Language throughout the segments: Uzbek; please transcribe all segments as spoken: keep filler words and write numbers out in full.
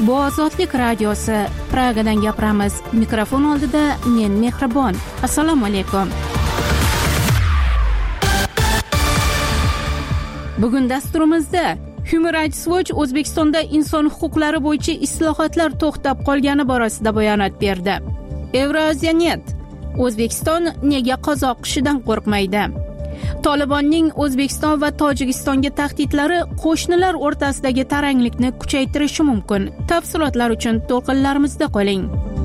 Bu Ozodlik radiosi. Pragadan gapiramiz. Mikrofon oldida men Mehribon. Assalomu alaykum. Bugun dasturimizda Human Rights Watch O'zbekistonda inson huquqlari bo'yicha islohotlar to'xtab qolgani borasida bayonot berdi. Euraziyanet: O'zbekiston nega qozoq qishidan qo'rqmaydi? Tolibonning O'zbekiston va Tojikistonga tahdidlari qo'shnilar o'rtasidagi taranglikni kuchaytirishi mumkin. Tafsilotlar uchun to'lqinlarimizda qoling.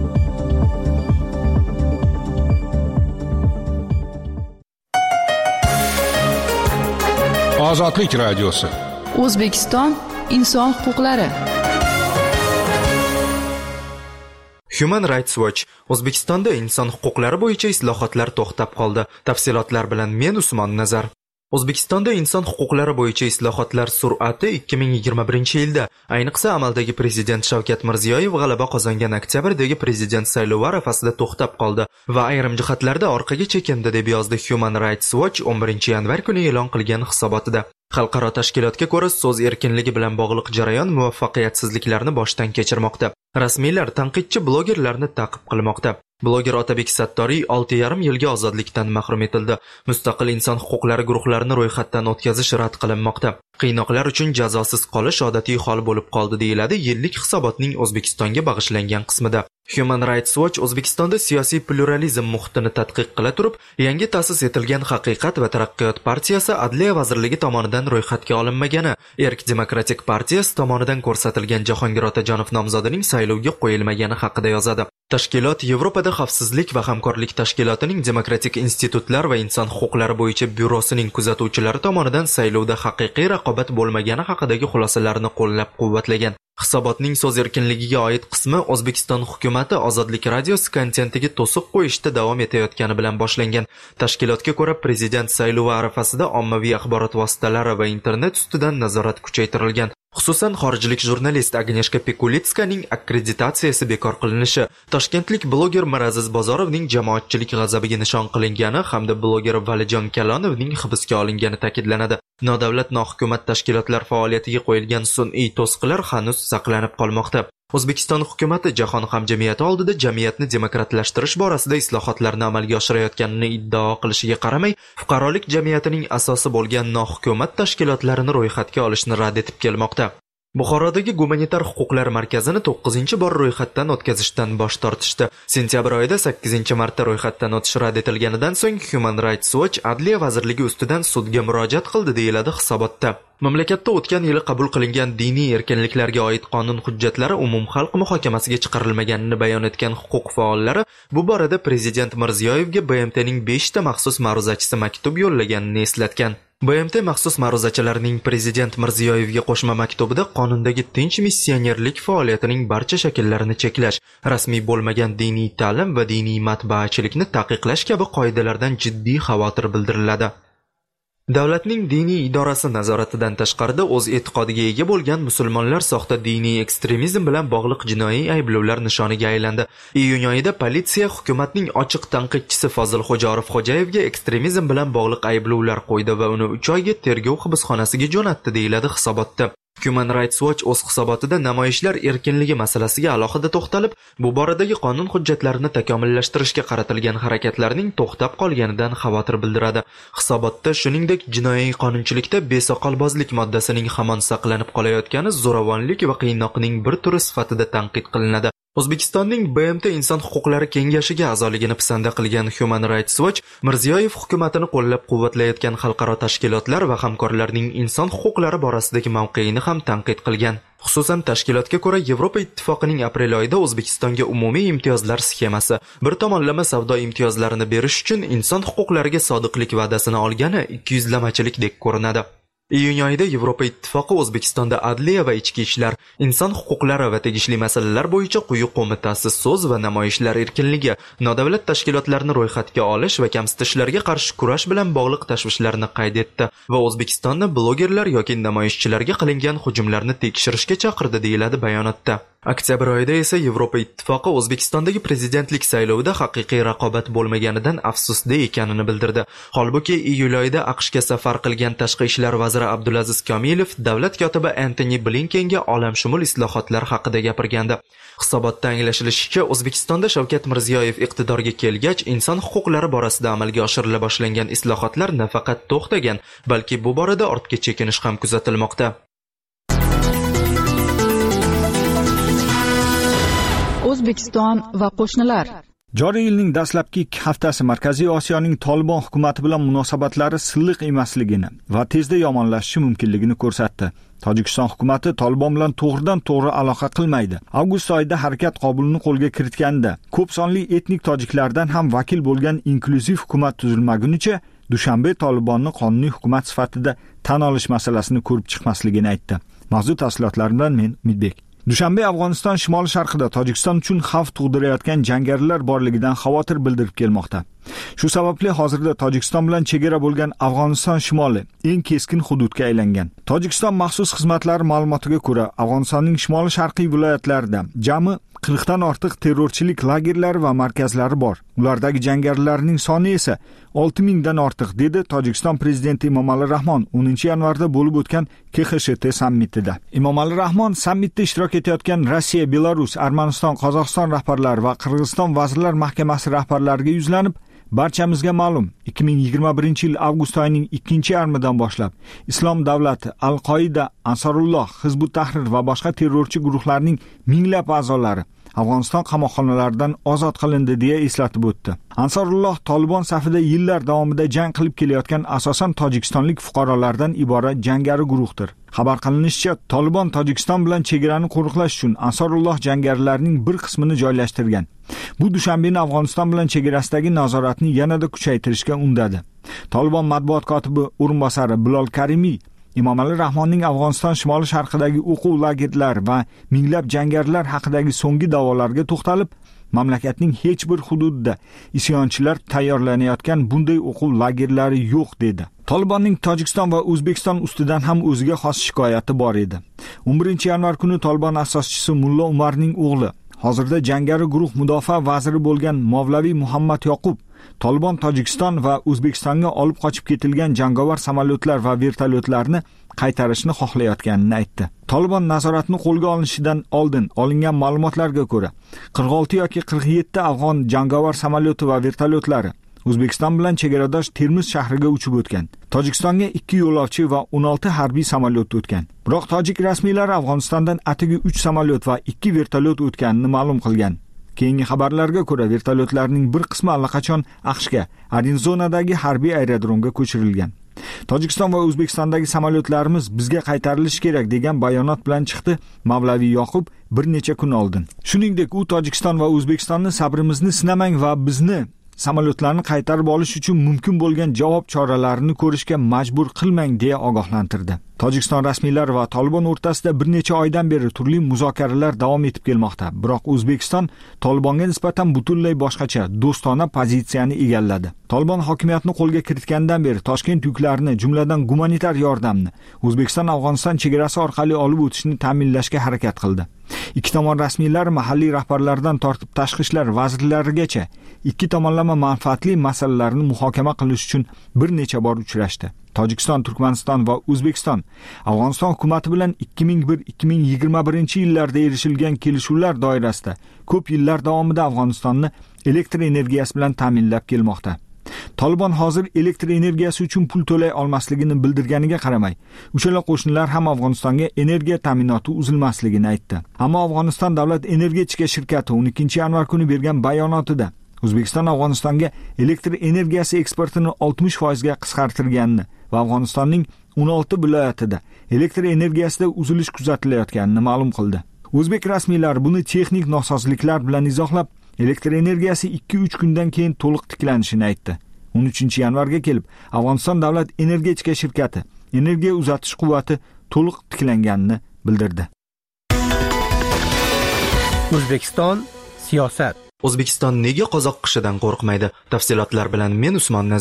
Ozodlik radiosi. O'zbekiston inson huquqlari. Human Rights Watch: O'zbekistonda inson huquqlari bo'yicha islohotlar to'xtab qoldi. Tafsilotlar bilan men Usmon Nazar. O'zbekistonda inson huquqlari bo'yicha islohotlar sur'ati ikki ming yigirma birinchi yilda, ayniqsa amaldagi prezident Shavkat Mirziyoyev g'alaba qozongan oktyabrdagi prezident saylovi arafasida to'xtab qoldi va ayrim jihatlarda orqaga chekindi, deb yozdi Human Rights Watch o'n birinchi yanvar kuni e'lon qilgan hisobotida. Xalqaro tashkilotga ko'ra, so'z erkinligi bilan bog'liq jarayon muvaffaqiyatsizliklarni boshdan kechirmoqda. Rasmiylar tanqidchi blogerlarni ta'qib qilmoqda. Bloger Otabek Sattoriy olti yarim yilga ozodlikdan mahrum etildi. Mustaqil inson huquqlari guruhlarini ro'yxatdan o'tkazish rad qilinmoqda. Qiynoqlar uchun jazosiz qolish odatiy hol bo'lib qoldi, deyiladi yillik hisobotning O'zbekistonga bag'ishlangan qismida. Human Rights Watch O'zbekistonda siyosiy pluralizm muhitini tadqiq qila turib, yangi ta'sis etilgan Haqiqat va taraqqiyot partiyasi Adliya vazirligi tomonidan ro'yxatga olinmagani, Erk demokratik partiyasi tomonidan ko'rsatilgan Jahongir Otajonov nomzodining saylovga qo'yilmagani haqida yozadi. Tashkilot Yevropada xavfsizlik va hamkorlik tashkilotining demokratik institutlar va inson huquqlari bo'yicha byurosining kuzatuvchilari tomonidan saylovda haqiqiy raqobat bo'lmagani haqidagi xulosalarini qo'llab-quvvatlagan. Hisobotning so'z erkinligiga oid qismi O'zbekiston hukumati Ozodlik radiosi kontentiga to'siq qo'yishda davom etayotgani bilan boshlangan. Tashkilotga ko'ra, prezident saylovi arafasida ommaviy axborot vositalari va internet ustidan nazorat kuchaytirilgan. Xususan, xorijlik jurnalist Agneshka Pekulitskaning akkreditatsiyasi bekor qilinishi, toshkentlik bloger Miraziz Bozorovning jamoatchilik g'azabiga nishon qilingani hamda bloger Valijon Kalonovning hibsga olingani ta'kidlanadi. Nodavlat nohukumat tashkilotlar faoliyatiga qo'yilgan sun'iy to'siqlar hanuz saqlanib qolmoqda. O'zbekiston hukumati jahon hamjamiyati oldida jamiyatni demokratlashtirish borasida islohotlarni amalga oshirayotganini iddao qilishiga qaramay, fuqarolik jamiyatining asosi bo'lgan nohukumat tashkilotlarini ro'yxatga olishni rad etib kelmoqda. Buxorodagi Gumanitar huquqlar markazini to'qqizinchi bor ro'yxatdan o'tkazishdan bosh tortishdi. Sentyabr oyida sakkizinchi marta ro'yxatdan o'tish rad etilganidan so'ng Human Rights Watch Adliya vazirligi ustidan sudga murojaat qildi, deyiladi hisobotda. Mamlakatda o'tgan yili qabul qilingan diniy erkinliklarga oid qonun hujjatlari umumxalq muhokamasiga chiqarilmaganini bayon etgan huquq faollari bu borada prezident Mirziyoyevga B M T'ning beshta maxsus ma'ruzachisi maktub yo'llaganini eslatgan. B M T maxsus ma'ruzachilarining prezident Mirziyoyevga qo'shma maktubida qonundagi tinch missionerlik faoliyatining barcha shakllarini cheklash, rasmiy bo'lmagan diniy ta'lim va diniy matbaachilikni taqiqlash kabi qoidalardan jiddiy xavotir bildiriladi. Davlatning diniy idorasi nazoratidan tashqarida o'z e'tiqodiga ega bo'lgan musulmonlar soxta diniy ekstremizm bilan bog'liq jinoiy ayblovlar nishoniga aylandi. Iyun oyida politsiya hukumatning ochiq tanqidchisi Fozil Xo'jorov Xo'jayevga ekstremizm bilan bog'liq ayblovlar qo'ydi va uni uch oyga tergov hibsxonasiga jo'natdi, deyiladi hisobotda. Human Rights Watch o'z hisobotida namoyishlar erkinligi masalasiga alohida to'xtalib, bu boradagi qonun hujjatlarini takomillashtirishga qaratilgan harakatlarning to'xtab qolganidan xavotir bildiradi. Hisobotda shuningdek jinoiy qonunchilikda besoqolbozlik moddasining hamon saqlanib qolayotgani zo'ravonlik va qiynoqning bir turi sifatida tanqid qilinadi. O'zbekistonning B M T Inson huquqlari kengashiga a'zoligini pisanda qilgan Human Rights Watch Mirziyoyev hukumatini qo'llab-quvvatlayotgan xalqaro tashkilotlar va hamkorlarning inson huquqlari borasidagi mavqeini ham tanqid qilgan. Xususan, tashkilotga ko'ra Yevropa ittifoqining aprel oyida O'zbekistonga umumiy imtiyozlar sxemasi, bir tomonlama savdo imtiyozlarini berish uchun inson huquqlariga sodiqlik va'dasini olgani ikkiyuzlamachilikdek ko'rinadi. Iyun oyida Yevropa ittifoqi O'zbekistonda Adliya va ichki ishlar, inson huquqlari va tegishli masalalar bo'yicha quyi qo'mitasi so'z va namoyishlar erkinligi, nodavlat tashkilotlarni ro'yxatga olish va kamsitishlarga qarshi kurash bilan bog'liq tashvishlarni qayd etdi va O'zbekistonni blogerlar yoki namoyishchilarga qilingan hujumlarni tekshirishga chaqirdi, deyiladi bayonotda. Oktyabr oyida esa Yevropa Ittifoqi O'zbekistondagi prezidentlik saylovida haqiqiy raqobat bo'lmaganidan afsusda ekanini bildirdi. Holbuki iyul oyida AQShga safar qilgan tashqi ishlar vaziri Abdulaziz Komilov davlat kotibi Antoni Blinkenga olamshumul islohotlar haqida gapirgandi. Hisobotda anglashilishicha, O'zbekistonda Shavkat Mirziyoyev iqtidorga kelgach, inson huquqlari borasida amalga oshirila boshlangan islohotlar nafaqat to'xtagan, balki bu borada ortga chekinish ham kuzatilmoqda. O'zbekiston va qo'shnilar. Joriy yilning dastlabki ikki haftasi Markaziy Osiyoning Tolibon hukumati bilan munosabatlari silliq emasligini va tezda yomonlashishi mumkinligini ko'rsatdi. Tojikiston hukumati Tolibon bilan to'g'ridan-to'g'ri aloqa qilmaydi. Avgust oyida harakat Qobulni qo'lga kiritganda, ko'p sonli etnik tojiklardan ham vakil bo'lgan inklyuziv hukumat tuzilmagunicha Dushanbe Tolibonni qonuniy hukumat sifatida tan olish masalasini ko'rib chiqmasligini aytdi. Mavzu tafsilotlari bilan men Umidbek. Dushanbe Afg'oniston shimoli-sharqida Tojikiston uchun xavf tug'dirayotgan jangarilar borligidan xavotir bildirib kelmoqda. Shu sababli hozirda Tojikiston bilan chegara bo'lgan Afg'oniston shimoli eng keskin hududga aylangan. Tojikiston maxsus xizmatlari ma'lumotiga ko'ra, Afg'onistonning shimoli-sharqiy viloyatlarida jami qirq dan ortiq terrorchilik lagerlari va markazlari bor. Ulardagi jangarilarning soni esa olti ming dan ortiq, dedi Tojikiston prezidenti Emomali Rahmon o'ninchi yanvarda bo'lib o'tgan K X S T sammitida. Emomali Rahmon sammitda ishtirok etayotgan Rossiya, Belarus, Armaniston, Qozog'iston rahbarlari va Qirg'iziston vazirlar mahkamasi rahbarlariga yuzlanib, barchamizga ma'lum, ikki ming yigirma birinchi yil avgust oyining ikkinchi yarmidan boshlab Islom davlati, Al-Qoida, Ansorulloh, Hizbut Tahrir va boshqa terrorchi guruhlarning minglab a'zolari Afg'oniston qamoqxonalaridan ozod qilindi deya eslatib o'tdi. Ansorulloh Tolibon safida yillar davomida jang qilib kelayotgan asosan tojikistonlik fuqarolardan iborat jangari guruhdir. Xabar qilinishicha, Tolibon Tojikiston bilan chegarani qo'riqlash uchun Ansorulloh jangarilarining bir qismini joylashtirgan. Bu Dushanbeni Afg'oniston bilan chegarasidagi nazoratni yanada kuchaytirishga undadi. Tolibon matbuot kotibi o'rinbosari Bilol Karimiy Emomali Rahmonning Afg'oniston shimoli-sharqidagi o'quv lagerlari va minglab jangarilar haqidagi so'nggi da'volarga to'xtalib, mamlakatning hech bir hududida isyonchilar tayyorlanayotgan bunday o'quv lagerlari yo'q, dedi. Tolibonning Tojikiston va O'zbekiston ustidan ham o'ziga xos shikoyati bor edi. o'n birinchi yanvar kuni Tolibon asoschisi Mullo Umarning o'g'li, hozirda jangari guruh mudofaa vaziri bo'lgan Mavlaviy Muhammad Yoqub Tolibon Tojikiston va O'zbekistonga olib qochib ketilgan jangovar samolyotlar va vertolyotlarni qaytarishni xohlayotganini aytdi. Tolibon nazoratni qo'lga olinishidan oldin olingan ma'lumotlarga ko'ra, qirq olti yoki qirq yetti afg'on jangovar samolyoti va vertolyotlari O'zbekiston bilan chegaradosh Termiz shahriga uchib o'tgan. Tojikistonga ikki yo'lovchi va o'n olti harbiy samolyot o'tgan. Biroq tojik rasmiylari Afg'onistondan atigi uch samolyot va ikki vertolyot o'tganini ma'lum qilgan. Keyingi xabarlarga ko'ra, vertolyotlarning bir qismi allaqachon AQShga, Arizonadagi harbiy aerodromga ko'chirilgan. Tojikiston va O'zbekistondagi samolyotlarimiz bizga qaytarilishi kerak degan bayonot bilan chiqdi Mavlaviy Yoqub bir necha kun oldin. Shuningdek, u Tojikiston va O'zbekistonni sabrimizni sinamang va bizni samolyotlarni qaytarib olish uchun mumkin bo'lgan javob choralarini ko'rishga majbur qilmang deya ogohlantirdi. Tojikiston rasmiylari va Tolibon o'rtasida bir necha oydan beri turli muzokaralar davom etib kelmoqda. Biroq O'zbekiston Tolibonga nisbatan butunlay boshqacha, do'stona pozitsiyani egalladi. Tolibon hokimiyatni qo'lga kiritgandan beri Toshkent yuklarini, jumladan gumanitar yordamni O'zbekiston Afg'oniston chegarasi orqali olib o'tishni ta'minlashga harakat qildi. Ikki tomon rasmiylari mahalliy rahbarlardan tortib tashqi ishlar vazirlarigacha ikki tomonlama manfaatli masalalarni muhokama qilish uchun bir necha bor uchrashdi. Tojikiston, Turkmaniston va O'zbekiston Afg'oniston hukumati bilan ikki ming bir ikki ming yigirma birinchi yillarda erishilgan kelishuvlar doirasida ko'p yillar davomida Afg'onistonni elektr energiyasi bilan ta'minlab kelmoqda. Tolibon hozir elektr energiyasi uchun pul to'lay olmasligini bildirganiga qaramay, uchala qo'shnilar ham Afg'onistonga energiya ta'minoti uzilmasligini aytdi. Ammo Afg'oniston davlat energetika shirkati o'n ikkinchi yanvar kuni bergan bayonotida O'zbekiston Afg'onistonga elektr energiyasi eksportini oltmish foizga qisqartirganini va Afg'onistonning o'n olti viloyatida elektr energiyasida uzilish kuzatilayotganini ma'lum qildi. O'zbek rasmiylari buni texnik nosozliklar bilan izohlab, elektr energiyasi ikki uch kundan keyin to'liq tiklanishini aytdi. o'n uchinchi yanvarga kelib, Afg'oniston davlat energetika shirkati energiya uzatish quvvati to'liq tiklanganini bildirdi. O'zbekiston siyosat. O'zbekiston nega qozoq qishidan qo'rqmaydi? Tafsilotlar bilan men Usmon Nazar.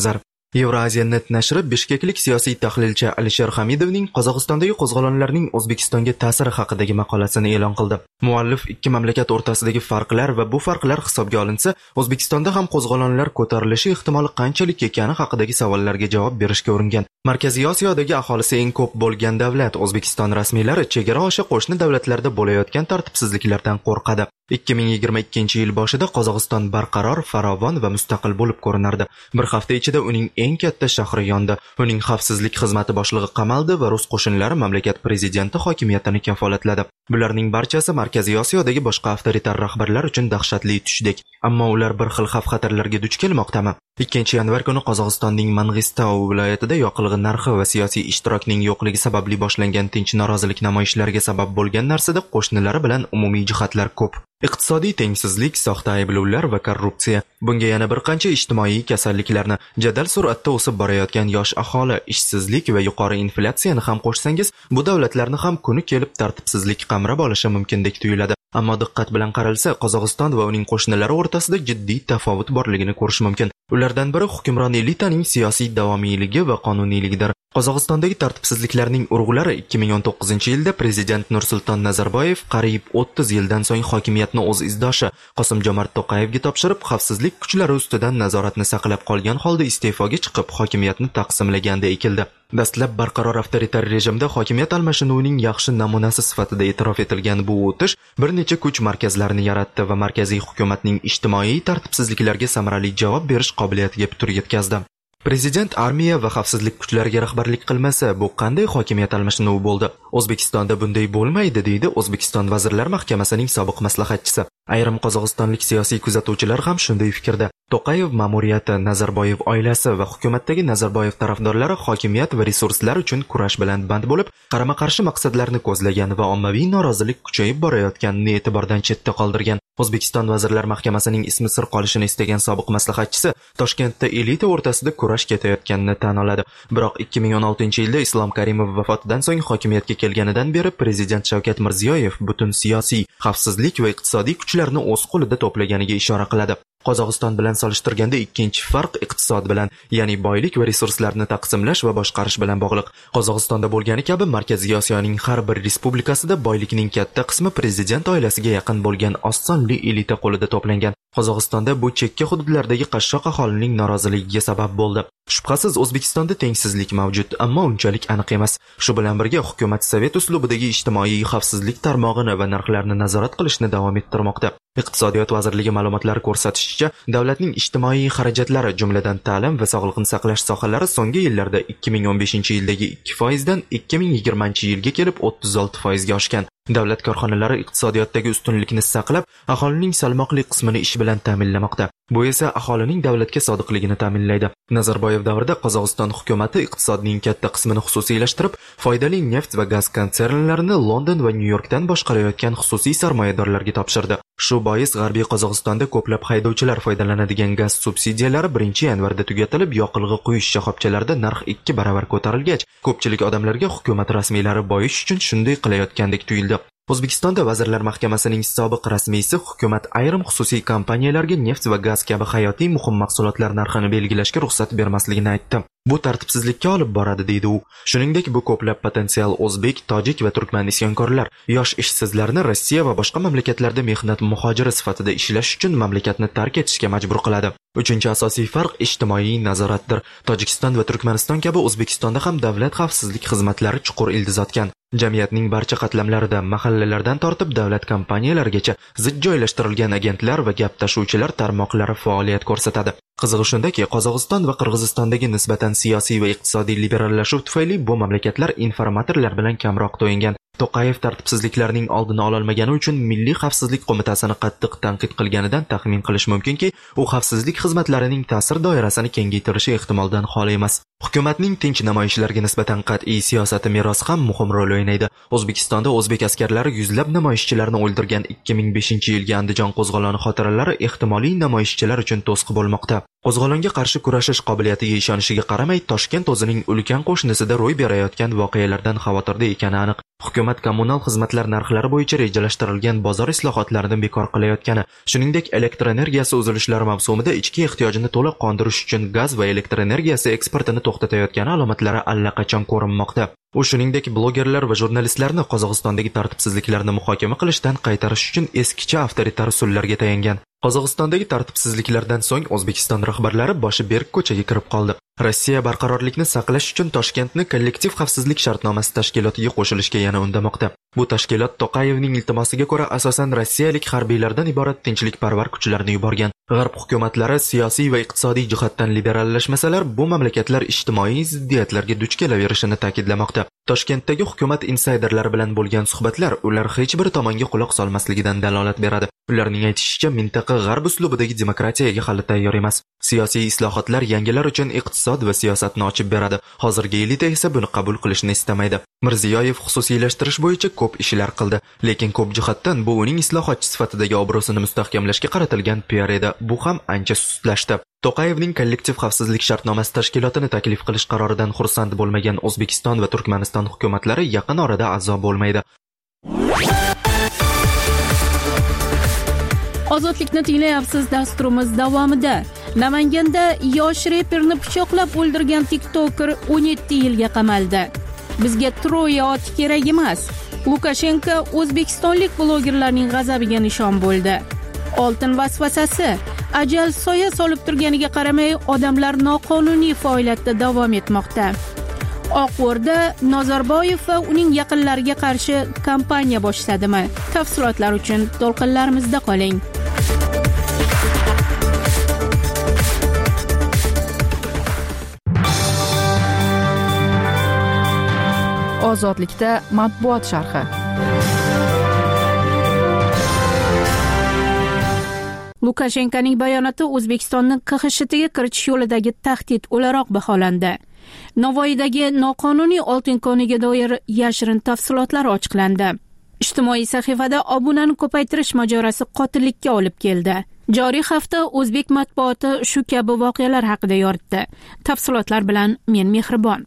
Euraziyanet nashri bishkeklik siyosiy tahlilchi Alisher Hamidovning Qozog'istondagi qo'zg'olonlarning O'zbekistonga ta'siri haqidagi maqolasini e'lon qildi. Muallif ikki mamlakat o'rtasidagi farqlar va bu farqlar hisobga olinsa, O'zbekistonda ham qo'zg'olonlar ko'tarilishi ehtimoli qanchalik ekani haqidagi savollarga javob berishga uringan. Markaziy Osiyodagi aholisi eng ko'p bo'lgan davlat O'zbekiston rasmiylari chegara oshi qo'shni davlatlarda bo'layotgan tartibsizliklardan qo'rqadi. ikki ming yigirma ikkinchi yil boshida Qozog'iston barqaror, farovon va mustaqil bo'lib ko'rinardi. Bir hafta ichida uning eng katta shahri yondi. Uning xavfsizlik xizmati boshlig'i qamaldi va rus qo'shinlari mamlakat prezidenti hokimiyatini kafolatladi. Bularning barchasi Markaziy Osiyodagi boshqa avtoritar rahbarlar uchun dahshatli tushdek. Ammo ular bir xil xavf-xatarlarga duch kelmoqdami? ikkinchi yanvar kuni Qozog'istonning Mang'istau viloyatida yoqilg'i narxi va siyosiy ishtirokning yo'qligi sababli boshlangan tinch norozilik namoyishlariga sabab bo'lgan narsada qo'shnilari bilan umumiy jihatlar ko'p. Iqtisodiy tengsizlik, soxta ayblovlar va korrupsiya. Bunga yana bir qancha ijtimoiy kasalliklarni, jadal sur'atda o'sib borayotgan yosh aholi, ishsizlik va yuqori inflyatsiyani ham qo'shsangiz, bu davlatlarni ham kuni kelib tartibsizlik qamrab olishi mumkindek tuyuladi. Ammo diqqat bilan qaralsa, Qozog'iston va uning qo'shnilari o'rtasida jiddiy tafovut borligini ko'rish mumkin. Ulardan biri hukmron elitaning siyosiy davomiyligi va qonuniyligidir. Qozog'istondagi tartibsizliklarning urg'ulari ikki ming o'n to'qqizinchi yilda prezident Nursulton Nazarboyev qariyb o'ttiz yildan so'ng hokimiyatni o'z izdoshi Qosim-Jomart To'qayevga topshirib, xavfsizlik kuchlari ustidan nazoratni saqlab qolgan holda iste'foga chiqib, hokimiyatni taqsimlaganda ekildi. Dastlab barqaror avtoritar rejimda hokimiyat almashinuvining yaxshi namunasi sifatida e'tirof etilgan bu o'tish bir necha kuch markazlarini yaratdi va markaziy hukumatning ijtimoiy tartibsizliklarga samarali javob berish qobiliyatiga putur yetkazdi. Prezident armiya va xavfsizlik kuchlariga rahbarlik qilmasa, bu qanday hokimiyat almashinuvi bo'ldi? O'zbekistonda bunday bo'lmaydi, deydi O'zbekiston Vazirlar Mahkamasining sobiq maslahatchisi. Ayrim qozog'istonlik siyosiy kuzatuvchilar ham shunday fikrda. To'qayev ma'muriyati, Nazarboyev oilasi va hukumatdagi Nazarboyev tarafdorlari hokimiyat va resurslar uchun kurash bilan band bo'lib, qarama-qarshi maqsadlarni ko'zlagan va ommaviy norozilik kuchayib borayotganini e'tibordan chetda qoldirgan. O'zbekiston Vazirlar Mahkamasining ismi sir qolishini istagan sobiq maslahatchisi Toshkentda elita o'rtasida kurash ketayotganini tan oladi. Biroq ikki ming o'n oltinchi yilda Islom Karimov vafotidan so'ng hokimiyatga kelganidan beri prezident Shavkat Mirziyoyev butun siyosiy, xavfsizlik va iqtisodiy kuchlarni o'z qo'lida to'plaganiga ishora qiladi. Qozog'iston bilan solishtirganda ikkinchi farq iqtisod bilan, ya'ni boylik va resurslarni taqsimlash va boshqarish bilan bog'liq. Qozog'istonda bo'lgani kabi Markaziy Osiyoning har bir respublikasida boylikning katta qismi prezident oilasiga yaqin bo'lgan oz sonli elita qo'lida to'plangan. Qozog'istonda bu chekka hududlardagi qashshoq aholining noroziligiga sabab bo'ldi. Shubhasiz O'zbekistonda tengsizlik mavjud, ammo unchalik aniq emas. Shu bilan birga hukumat sovet uslubidagi ijtimoiy xavfsizlik tarmog'ini va narxlarni nazorat qilishni davom ettirmoqda. Iqtisodiyot vazirligi ma'lumotlari ko'rsatishicha, davlatning ijtimoiy xarajatlari, jumladan ta'lim va sog'liqni saqlash sohalari so'nggi yillarda ikki ming o'n beshinchi yildagi ikki foizdan ikki ming yigirmanchi yilga kelib o'ttiz olti foizga oshgan. Davlat korxonalari iqtisodiyotdagi ustunlikni saqlab, aholining salmoqli qismini ish bilan ta'minlamoqda. Bu esa aholining davlatga sodiqligini ta'minlaydi. Nazarboyev davrida Qozog'iston hukumati iqtisodning katta qismini xususiylashtirib, foydali neft va gaz konsernlarini London va Nyu-Yorkdan boshqarayotgan xususiy sarmoyadorlarga topshirdi. Shu bois G'arbiy Qozog'istonda ko'plab haydovchilar foydalanadigan gaz subsidiyalari birinchi yanvarda tugatilib, yoqilg'i quyish shoxobchalarida narx ikki baravar ko'tarilgach, ko'pchilik odamlarga hukumat rasmiylari boyish uchun shunday qilayotgandek tuyuldi. O'zbekistonda Vazirlar Mahkamasining sobiq rasmiysi hukumat ayrim xususiy kompaniyalarga neft va gaz kabi hayotiy muhim mahsulotlar narxini belgilashga ruxsat bermasligini aytdi. Bu tartibsizlikka olib boradi, deydi u. Shuningdek, bu ko'plab potensial o'zbek, tojik va turkman isyonkorlar yosh ishsizlarni Rossiya va boshqa mamlakatlarda mehnat muhojiri sifatida ishlash uchun mamlakatni tark etishga majbur qiladi. Uchinchi asosiy farq ijtimoiy nazoratdir. Tojikiston va Turkmaniston kabi O'zbekistonda ham davlat xavfsizlik xizmatlari chuqur ildiz otgan. Jamiyatning barcha qatlamlarida, mahallalardan tortib davlat kompaniyalarigacha zid joylashtirilgan agentlar va gap tashuvchilar tarmoqlari faoliyat ko'rsatadi. Qizig'i shundaki, Qozog'iston va Qirg'izistondagi nisbatan siyosiy va iqtisodiy liberallashuv tufayli bu mamlakatlar informatorlar bilan kamroq to'yingan. To'qayev tartibsizliklarning oldini ololmagani uchun Milliy xavfsizlik qo'mitasini qattiq tanqid qilganidan taxmin qilish mumkinki, u xavfsizlik xizmatlarining ta'sir doirasini kengaytirishi ehtimoldan xoli emas. Hukumatning tinch namoyishlarga nisbatan qat'iy siyosati merosi ham muhim rol o'ynaydi. O'zbekistonda o'zbek askarlari yuzlab namoyishchilarni o'ldirgan ikki ming beshinchi yilgi Andijon qo'zg'oloni xotiralari ehtimoliy namoyishchilar uchun to'siq bo'lmoqda. Qo'zg'olonga qarshi kurashish qobiliyatiga ishonishiga qaramay, Toshkent o'zining ulkan qo'shnisida ro'y berayotgan voqealardan xavotirda ekani aniq. hukumat kommunal xizmatlar narxlari bo'yicha rejalashtirilgan bozor islohotlarini bekor qilayotgani, shuningdek elektr energiyasi uzilishlari mavsumida ichki ehtiyojini to'liq qondirish uchun gaz va elektr energiyasi eksportini to'xtatayotgani alomatlari allaqachon ko'rinmoqda. U shuningdek blogerlar va jurnalistlarni Qozog'istondagi tartibsizliklarni muhokama qilishdan qaytarish uchun eskicha avtoritar usullarga tayangan. Qozog'istondagi tartibsizliklardan so'ng O'zbekiston rahbarlari boshi berk ko'chaga kirib qoldi. Rossiya barqarorlikni saqlash uchun Toshkentni kollektiv xavfsizlik shartnomasi tashkilotiga qo'shilishga yana undamoqda. Bu tashkilot To'qayevning iltimosiga ko'ra asosan rossiyalik harbiylardan iborat tinchlikparvar kuchlarni yuborgan. G'arb hukumatlari siyosiy va iqtisodiy jihatdan liberallashmasalar, bu mamlakatlar ijtimoiy ziddiyatlarga duch kelaverishini ta'kidlamoqda. Toshkentdagi hukumat insayderlari bilan bo'lgan suhbatlar ular hech bir tomonga quloq solmasligidan dalolat beradi. Ularning aytishicha, mintaqa g'arb uslubidagi demokratiyaga hali tayyor emas. Siyosiy islohotlar yangilar uchun iqtisod va siyosatni ochib beradi. Hozirgi elita esa buni qabul qilishni istamaydi. Mirziyoyev xususiylashtirish bo'yicha ko'p ishlar qildi, lekin ko'p jihatdan bu uning islohotchi sifatidagi obro'sini mustahkamlashga qaratilgan piar edi. Bu ham ancha sustlashdi. To'qayevning kollektiv xavfsizlik shartnomasi tashkilotini taklif qilish qaroridan xursand bo'lmagan O'zbekiston va Turkmaniston hukumatlari yaqin orada a'zo bo'lmaydi. Ozodlikni tinglayapsiz. Dasturimiz davomida Namanganda yosh reperni pichoqlab o'ldirgan tiktoker o'n yetti yilga qamaldi. Bizga Troya oti kerak emas. Lukashenko o'zbekistonlik blogerlarning g'azabiga nishon bo'ldi. Oltin vasvasasi. Ajal soya solib turganiga qaramay, odamlar noqonuniy faoliyatda davom etmoqda. Oqo'rda Nazarboyev va uning yaqinlariga qarshi kampaniya boshladimi? Tafsilotlar uchun to'lqinlarimizda qoling. Ozodlikda matbuot sharhi. Lukashenkoning bayonoti O'zbekistonni K X S Tga kiritish yo'lidagi tahdid o'laroq baholandi. Navoiydagi noqonuniy oltin koniga doir yashirin tafsilotlar ochiqlandi. Ijtimoiy sahifada obunani ko'paytirish mojarosi qotillikka olib keldi. Joriy hafta o'zbek matbuoti shu kabi voqealar haqida yoritdi. Tafsilotlar bilan men Mehribon.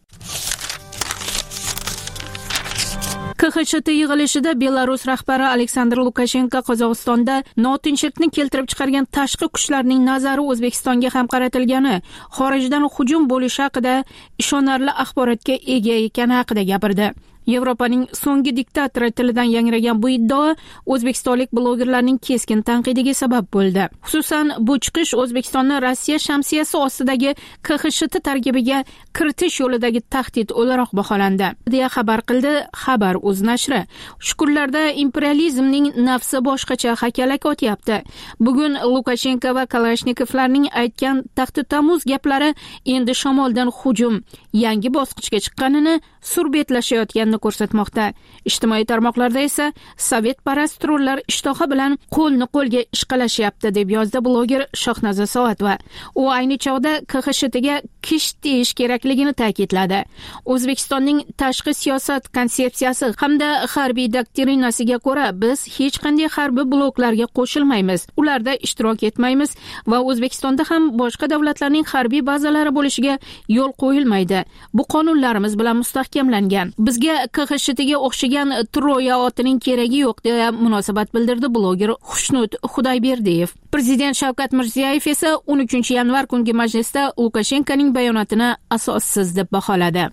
K X S T yig'ilishida Belarus rahbari Aleksandr Lukashenko Qozog'istonda notinchlikni keltirib chiqargan tashqi kuchlarning nazari O'zbekistonga ham qaratilgani, xorijdan hujum bo'lishi haqida ishonarli axborotga ega ekani haqida gapirdi. Yevropaning so'nggi diktatori tilidan yangragan bu iddao o'zbekistonlik blogerlarning keskin tanqidiga sabab bo'ldi. Xususan, bu chiqish O'zbekistonni Rossiya shamsiyasi ostidagi K X S T tarkibiga kiritish yo'lidagi tahdid o'laroq baholandi, deya xabar qildi Xabar o'z nashri. Shu kunlarda imperializmning nafsi boshqacha hakalak otyapti. Bugun Lukashenko va Kalashnikovlarning aytgan taxti-tamuz gaplari endi shamoldan hujum yangi bosqichga chiqqanini surbetlashayotgan ko'rsatmoqda. Ijtimoiy tarmoqlarda esa sovet parast trollar ishtoha bilan qo'lni qo'lga ishqalashyapti, deb yozdi bloger Shohnaza Soatova. U ayni chog'da K X S Tga kish deyish kerakligini ta'kidladi. O'zbekistonning tashqi siyosat konsepsiyasi hamda harbiy doktrinasiga ko'ra biz hech qanday harbiy bloklarga qo'shilmaymiz, ularda ishtirok etmaymiz va O'zbekistonda ham boshqa davlatlarning harbiy bazalari bo'lishiga yo'l qo'yilmaydi. Bu qonunlarimiz bilan mustahkamlangan. Bizga K X S Tga o'xshagan Troya otining keragi yo'q, deya munosabat bildirdi bloger Xushnud Xudoyberdiyev. Prezident Shavkat Mirziyoyev esa o'n uchinchi yanvar kungi majlisda Lukashenkoning bayonotini asossiz deb baholadi.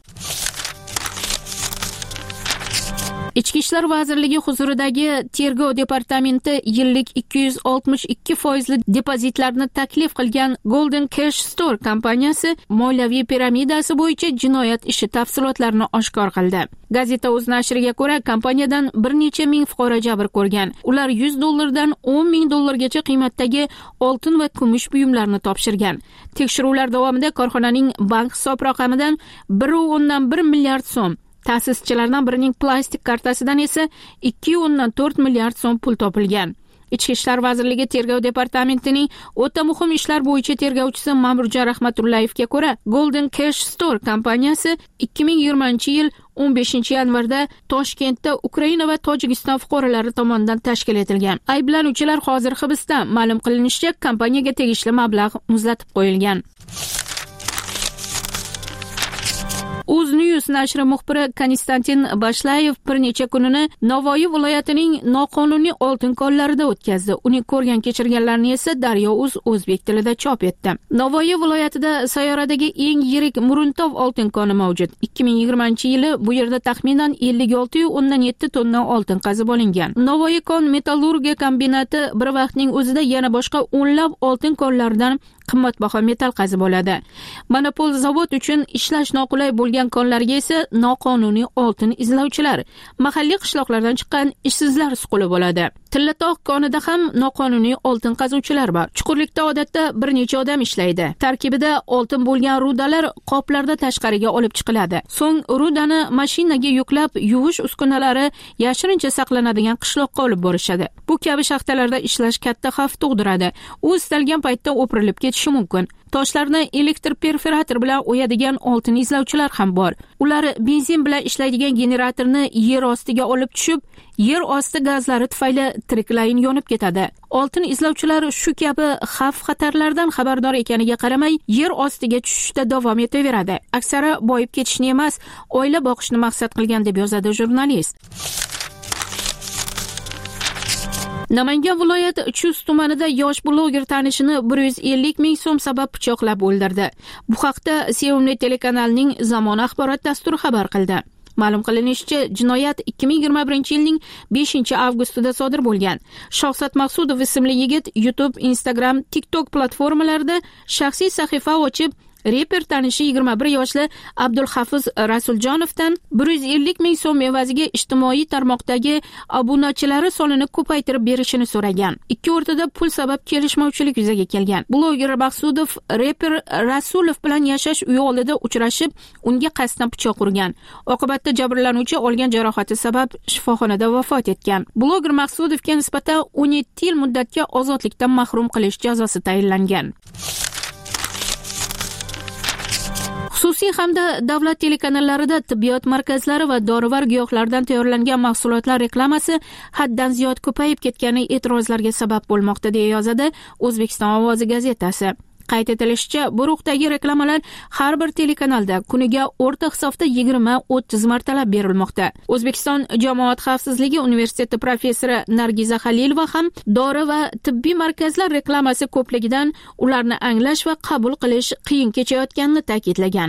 Ichki ishlar vazirligi huzuridagi tergov departamenti yillik ikki yuz oltmish ikki foizli depozitlarni taklif qilgan Golden Cash Store kompaniyasi moliyaviy piramidasi bo'yicha jinoyat ishi tafsilotlarini oshkor qildi. Gazeta o'z nashriga ko'ra, kompaniyadan bir necha ming fuqaro jabr ko'rgan. Ular yuz dollardan o'n ming dollargacha qiymatdagi oltin va kumush buyumlarni topshirgan. Tekshiruvlar davomida korxonaning bank hisob raqamidan bir o'ndan bir milliard so'm, ta'sischilardan birining plastik kartasidan esa ikki o'ndan to'rt milliard so'm pul topilgan. Ichki ishlar vazirligi tergov departamentining o'ta muhim ishlar bo'yicha tergovchisi Ma'murjon Rahmatullayevga ko'ra, Golden Cash Store kompaniyasi ikki ming yigirmanchi yil o'n beshinchi yanvarda Toshkentda Ukraina va Tojikiston fuqarolari tomonidan tashkil etilgan. Ayblanuvchilar hozir hibsda. Ma'lum qilinishicha, kompaniyaga tegishli mablag' muzlatib qo'yilgan. UzNews nashri muxbiri Konstantin Bashlayev bir necha kunini Navoiy viloyatining noqonuniy oltin konlarida o'tkazdi. Uning ko'rgan kechirganlarini esa Daryo.uz o'zbek tilida chop etdi. Navoiy viloyatida sayyoradagi eng yirik Muruntov oltin koni mavjud. ikki ming yigirmanchi yili bu yerda taxminan ellik olti nuqta o'ndan yetti tonna oltin qazib olingan. Navoiy kon metallurgiya kombinati bir vaqtning o'zida yana boshqa o'nlab oltin konlaridan qimmatbaho metall qazib oladi. Monopol zavod uchun ishlash noqulay bo'lgan konlarga esa noqonuniy oltin izlovchilar, mahalliy qishloqlardan chiqqan ishsizlar suqulib oladi. Tillatog' konida ham noqonuniy oltin qazuvchilar bor. Chuqurlikda odatda bir necha odam ishlaydi. Tarkibida oltin bo'lgan rudalar qoplarda tashqariga olib chiqiladi. So'ng rudani mashinaga yuklab, yuvish uskunalari yashirincha saqlanadigan qishloqqa olib borishadi. Bu kabi shaxtalarda ishlash katta xavf tug'diradi. U istalgan paytda o'pirilib ketishi mumkin. Toshlarni elektr perfurator bilan o'yadigan oltin izlovchilar ham bor. Ular benzin bilan ishlaydigan generatorni yer ostiga olib tushib, yer osti gazlari tufayli tiriklayin yonib ketadi. Oltin izlovchilar shu kabi xavf-xatarlardan xabardor ekaniga qaramay, yer ostiga tushishda davom etaveradi. Aksari boyib ketishni emas, oila boqishni maqsad qilgan deb yozadi jurnalist. Namangan viloyati Chust tumanida yosh bloger tanishini bir yuz ellik ming so'm sabab pichoqlab o'ldirdi. Bu haqda Sevimli telekanalining Zamon axborot dasturi xabar qildi. Ma'lum qilinishicha, jinoyat ikki ming yigirma birinchi yilning beshinchi avgustida sodir bo'lgan. Shohzod Maqsudov ismli yigit YouTube, Instagram, TikTok platformalarida shaxsiy sahifa ochib, reper tanishi yigirma bir yoshli Abdulhafiz Rasuljonovdan bir yuz ellik ming so'm evaziga ijtimoiy tarmoqdagi obunachilari sonini ko'paytirib berishini so'ragan. Ikki o'rtada pul sabab kelishmovchilik yuzaga kelgan. Bloger Maqsudov reper Rasulov bilan yashash uyi oldida uchrashib, unga qasddan pichoq urgan. Oqibatda jabrlanuvchi olgan jarohati sabab shifoxonada vafot etgan. Bloger Maqsudovga nisbatan o'n yetti yil muddatga ozodlikdan mahrum qilish jazosi tayinlangan. Xususiy hamda davlat telekanallarida tibbiyot markazlari va dorivar giyohlardan tayyorlangan mahsulotlar reklamasi haddan ziyod ko'payib ketgani e'tirozlarga sabab bo'lmoqda, deya yozadi O'zbekiston ovozi gazetasi. Qayd etilishicha, bu ruhdagi reklamalar har bir telekanalda kuniga o'rta hisobda yigirma o'ttiz martalab berilmoqda. O'zbekiston Jamoat xavfsizligi universiteti professori Nargiza Halilova ham dori va tibbiy markazlar reklamasi ko'pligidan ularni anglash va qabul qilish qiyin kechayotganini ta'kidlagan.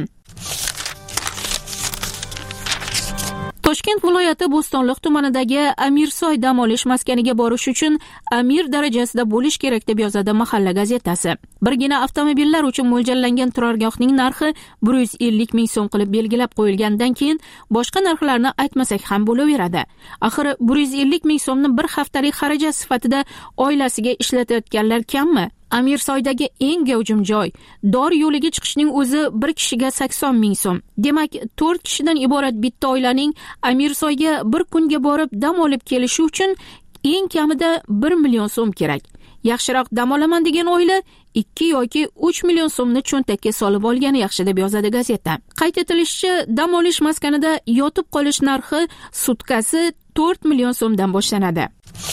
Toshkent viloyati Bo'stonliq tumanidagi Amirsoy dam olish maskaniga borish uchun Amir darajasida bo'lish kerak, deb yozadi Mahalla gazetasi. Birgina avtomobillar uchun mo'ljallangan turargohning narxi bir yuz ellik ming so'm qilib belgilab qo'yilgandan keyin boshqa narxlarni aytmasak ham bo'laveradi. Axir bir yuz ellik ming so'mni bir haftalik xarajat sifatida oilasiga ishlatayotganlar kammi? Amirsoydagi eng gavjum joy. Dor yo'liga chiqishning o'zi bir kishiga sakson ming so'm. Demak, to'rt kishidan iborat bitta oilaning Amirsoyga bir kunga borib dam olib kelishi uchun eng kamida bir million so'm kerak. Yaxshiroq dam olaman degan oila ikki yoki uch million so'mni cho'ntakka solib olgani yaxshi, deb yozadi gazeta. Qayd etilishicha, dam olish maskanida yotib qolish narxi sutkasi to'rt million so'mdan boshlanadi.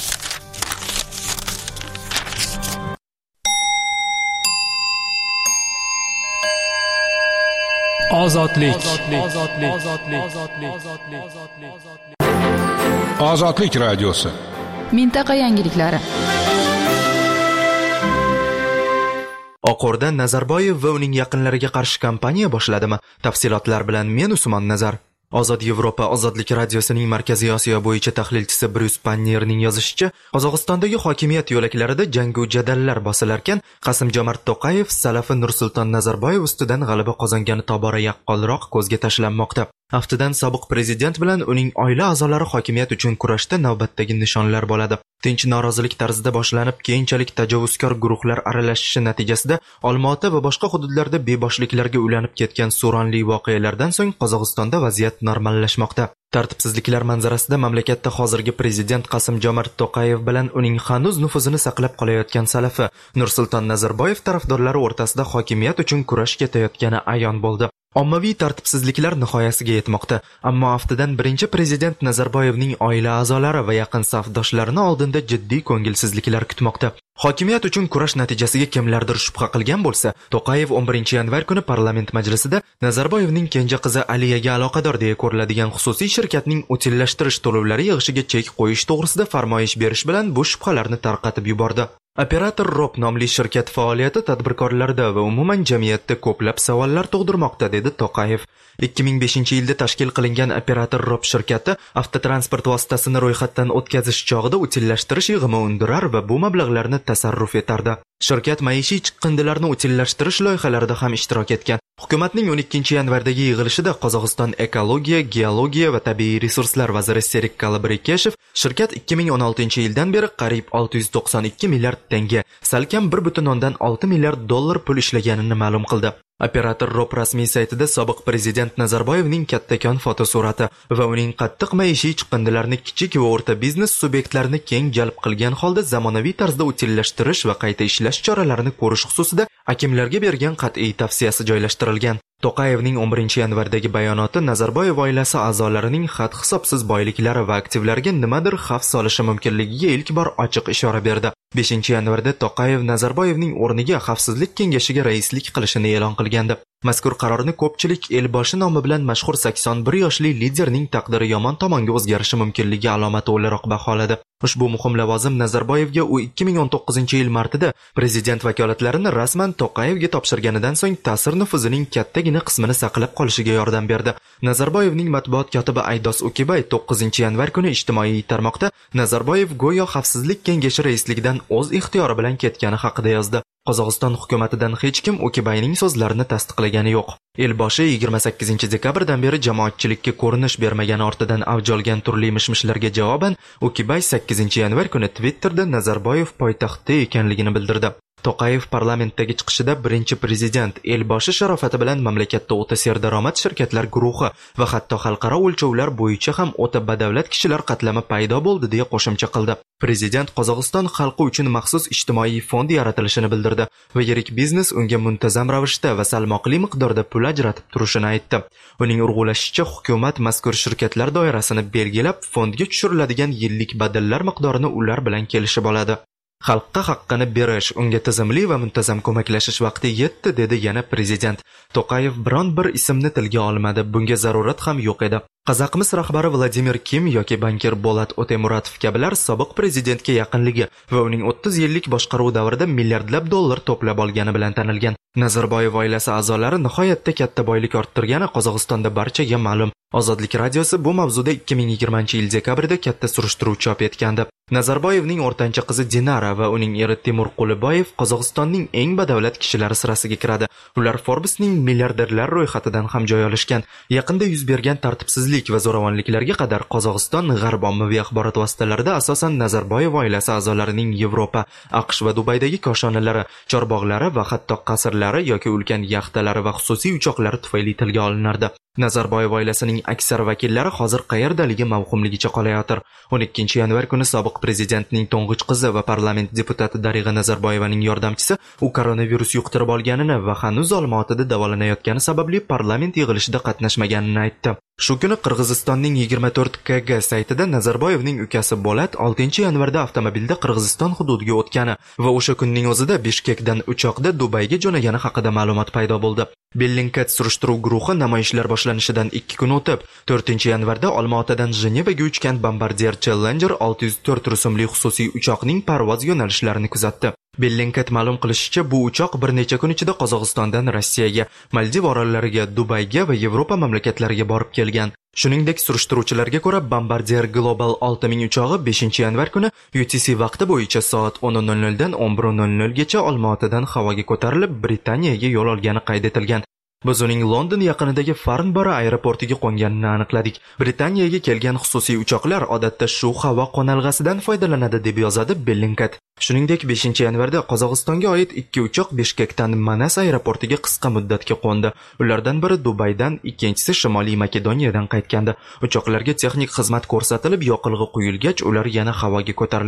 Ozodlik. Ozodlik radiosi. Mintaqa yangiliklari. Oqo'rda Nazarboyev va uning yaqinlariga qarshi kampaniya boshladimi? Tafsilotlar bilan men Usmon Nazar. Ozod Yevropa Ozodlik radiosining Markaziy Osiyo bo'yicha tahlilchisi Bryus Pannerning yozishicha, Qozog'istondagi hokimiyat yo'laklarida jangu jadallar bosilarkan, Qasim-Jomart To'qayev salafi Nursulton Nazarboyev ustidan g'alaba qozongani tobora yaqqolroq ko'zga tashlanmoqda. Aftidan sobiq prezident bilan uning oila a'zolari hokimiyat uchun kurashda navbatdagi nishonlar bo'ladi. Tinch norozilik tarzida boshlanib, keyinchalik tajovuzkor guruhlar aralashishi natijasida Olmaota va boshqa hududlarda beboshliklarga ulanib ketgan suronli voqealardan so'ng Qozog'istonda vaziyat normallashmoqda. Tartibsizliklar manzarasida mamlakatda hozirgi prezident Qasim-Jomart To'qayev bilan uning hanuz nufuzini saqlab qolayotgan salafi Nursulton Nazarboyev tarafdorlari o'rtasida hokimiyat uchun kurash ketayotgani ayon bo'ldi. Ommaviy tartibsizliklar nihoyasiga yetmoqda, ammo aftidan birinchi prezident Nazarboyevning oila a'zolari va yaqin safdoshlarini oldinda jiddiy ko'ngilsizliklar kutmoqda. Hokimiyat uchun kurash natijasiga kimlardir shubha qilgan bo'lsa, To'qayev o'n birinchi yanvar kuni parlament majlisida Nazarboyevning kenja qizi Aliyaga aloqador deya ko'riladigan xususiy shirkatning o'tillashtirish to'lovlari yig'ishiga chek qo'yish to'g'risida farmoyish berish bilan bu shubhalarni tarqatib yubordi. Operator Rob nomli shirkat faoliyati tadbirkorlarda va umuman jamiyatda ko'plab savollar tug'dirmoqda, dedi To'qayev. ikki ming beshinchi yilda tashkil qilingan Operator Rob shirkati avtotransport vositasini ro'yxatdan o'tkazish chog'ida o'tillashtirish yig'imi undirar va bu mablag'larni tasarruf etardi. Shirkat maishiy chiqindilarni o'tillashtirish loyihalarida ham ishtirok etgan. Hukumatning o'n ikkinchi yanvardagi yig'ilishida Qozog'iston ekologiya, geologiya va tabiiy resurslar vaziri Serik Kalabrikeshev shirkat ikki ming o'n oltinchi yildan beri qariyb olti yuz to'qson ikki milliard tenge, salkam bir butun o'ndan olti milliard dollar pul ishlaganini ma'lum qildi. Operator Rob rasmiy saytida sobiq prezident Nazarboyevning kattakon fotosurati va uning qattiq maishiy chiqindilarni kichik va o'rta biznes subyektlarini keng jalb qilgan holda zamonaviy tarzda o'tillashtirish va qayta ishlash choralarini ko'rish xususida akimlarga bergan qat'iy tavsiyasi joylashtirilgan. To'qayevning o'n birinchi yanvardagi bayonoti Nazarboyev oilasi a'zolarining xat hisobsiz boyliklari va aktivlariga nimadir xavf solishi mumkinligiga ilk bor ochiq ishora berdi. beshinchi yanvarda To'qayev Nazarboyevning o'rniga Xavfsizlik kengashiga raislik qilishini e'lon qilgandi. Mazkur qarorni ko'pchilik Elboshi nomi bilan mashhur sakson bir yoshli liderning taqdiri yomon tomonga o'zgarishi mumkinligi alomati o'laroq baholadi. Ushbu muhim lavozim Nazarboyevga u ikki ming o'n to'qqizinchi yil martida prezident vakolatlarini rasman To'qayevga topshirganidan so'ng ta'sir nufuzining kattagina qismini saqlab qolishiga yordam berdi. Nazarboyevning matbuot kotibi Aydos Ukibay to'qqizinchi yanvar kuni ijtimoiy tarmoqda Nazarboyev go'yo Xavfsizlik kengashi raisligidan o'z ixtiyori bilan ketgani haqida yozdi. Qozog'iston hukumatidan hech kim Ukibayning so'zlarini tasdiqlagani yo'q. Elboshi yigirma sakkizinchi dekabrdan beri jamoatchilikka ko'rinish bermagani ortidan avj olgan turli mishmishlarga javoban Ukibay sakkizinchi yanvar kuni Twitterda Nazarboyev poytaxtda ekanligini bildirdi. To'qayev parlamentdagi chiqishida birinchi prezident Elboshi sharofati bilan mamlakatda o'ta serdaromad shirkatlar guruhi va hatto xalqaro o'lchovlar bo'yicha ham o'ta badavlat kishilar qatlami paydo bo'ldi deya qo'shimcha qildi. Prezident Qozog'iston xalqi uchun maxsus ijtimoiy fond yaratilishini bildirdi va yirik biznes unga muntazam ravishda va salmoqli miqdorda pul ajratib turishini aytdi. Uning urg'ulashicha, hukumat mazkur shirkatlar doirasini belgilab, fondga tushiriladigan yillik badallar miqdorini ular bilan kelishib oladi. Xalqqa haqqini berish, unga tizimli va muntazam ko'maklashish vaqti yetdi, dedi yana prezident. To'qayev biron bir ismni tilga olmadi, bunga zarurat ham yo'q edi. Qazaqmis rahbari Vladimir Kim yoki bankir Bolat Otemuratov kabilar sobiq prezidentga yaqinligi va uning o'ttiz yillik boshqaruv davrida milliardlab dollar to'plab olgani bilan tanilgan. Nazarboyev oilasi a'zolari nihoyatda katta boylik orttirgani Qozog'istonda barchaga ma'lum. Ozodlik radiosi bu mavzuda ikki ming yigirmanchi yil dekabrida katta surishtiruv chop etgandi. Nazarboyevning o'rtancha qizi Dinara va uning eri Timur Quliboyev Qozog'istonning eng badavlat kishilari sirasiga kiradi. Ular Forbesning milliarderlar ro'yxatidan ham joy olishgan. Yaqinda yuz bergan tartibsizlik va zo'ravonliklarga qadar Qozog'iston g'arb ommaviy axborot vositalarida asosan Nazarboyev oilasi a'zolarining Yevropa, AQSh va Dubaydagi koshonalari, chorbog'lari va hatto qasrlari yoki ulkan yaxtalari va xususiy uchoqlari tufayli tilga olinardi. Nazarboyev oilasining aksar vakillari hozir qayerdaligi mavhumligicha qolayotir. o'n ikkinchi yanvar kuni sobiq prezidentning to'ng'ich qizi va parlament deputati Darig'a Nazarboyevaning yordamchisi u koronavirus yuqtirib olganini va hanuz Olmaotada davolanayotgani sababli parlament yig'ilishida qatnashmaganini aytdi. Shu kuni Qirg'izistonning yigirma to'rt K G saytida Nazarboyevning ukasi Bolat oltinchi yanvarda avtomobilda Qirg'iziston hududiga o'tgani va o'sha kunning o'zida Bishkekdan uchoqda Dubayga jo'nagani haqida ma'lumot paydo bo'ldi. Bellingcat surishtiruv guruhi namoyishlar boshlanishidan ikki kun o'tib, to'rtinchi yanvarda Olmaotadan Jenevaga uchgan Bombardier Challenger olti yuz to'rt rusumli xususiy uchoqning parvoz yo'nalishlarini kuzatdi. Bellingcat ma'lum qilishicha, bu uchoq bir necha kun ichida Qozog'istondan Rossiyaga, Maldiv orollariga, Dubayga va Yevropa mamlakatlariga borib kelgan. Shuningdek, surishtiruvchilarga ko'ra, Bombardier Global olti ming uchog'i beshinchi yanvar kuni U T C vaqti bo'yicha soat o'n nol nol dan o'n bir nol nol gacha Olmaotadan havoga ko'tarilib, Britaniyaga yo'l olgani qayd etilgan. Biz uning London yaqinidagi Farnborough aeroportiga qo'nganini aniqladik. Britaniyaga kelgan xususiy uchoqlar odatda shu havo qo'nalg'asidan foydalanadi, deb yozadi Bellingcat. Shuningdek, beshinchi yanvarda Qozog'istonga oid ikki uchoq Bishkekdan Manas aeroportiga qisqa muddatga qo'ndi. Ulardan biri Dubaydan, ikkinchisi Shimoliy Makedoniyadan qaytgandi. Uchoqlarga texnik xizmat ko'rsatilib, yoqilg'i quyilgach, ular yana havoga ko'tarilgan.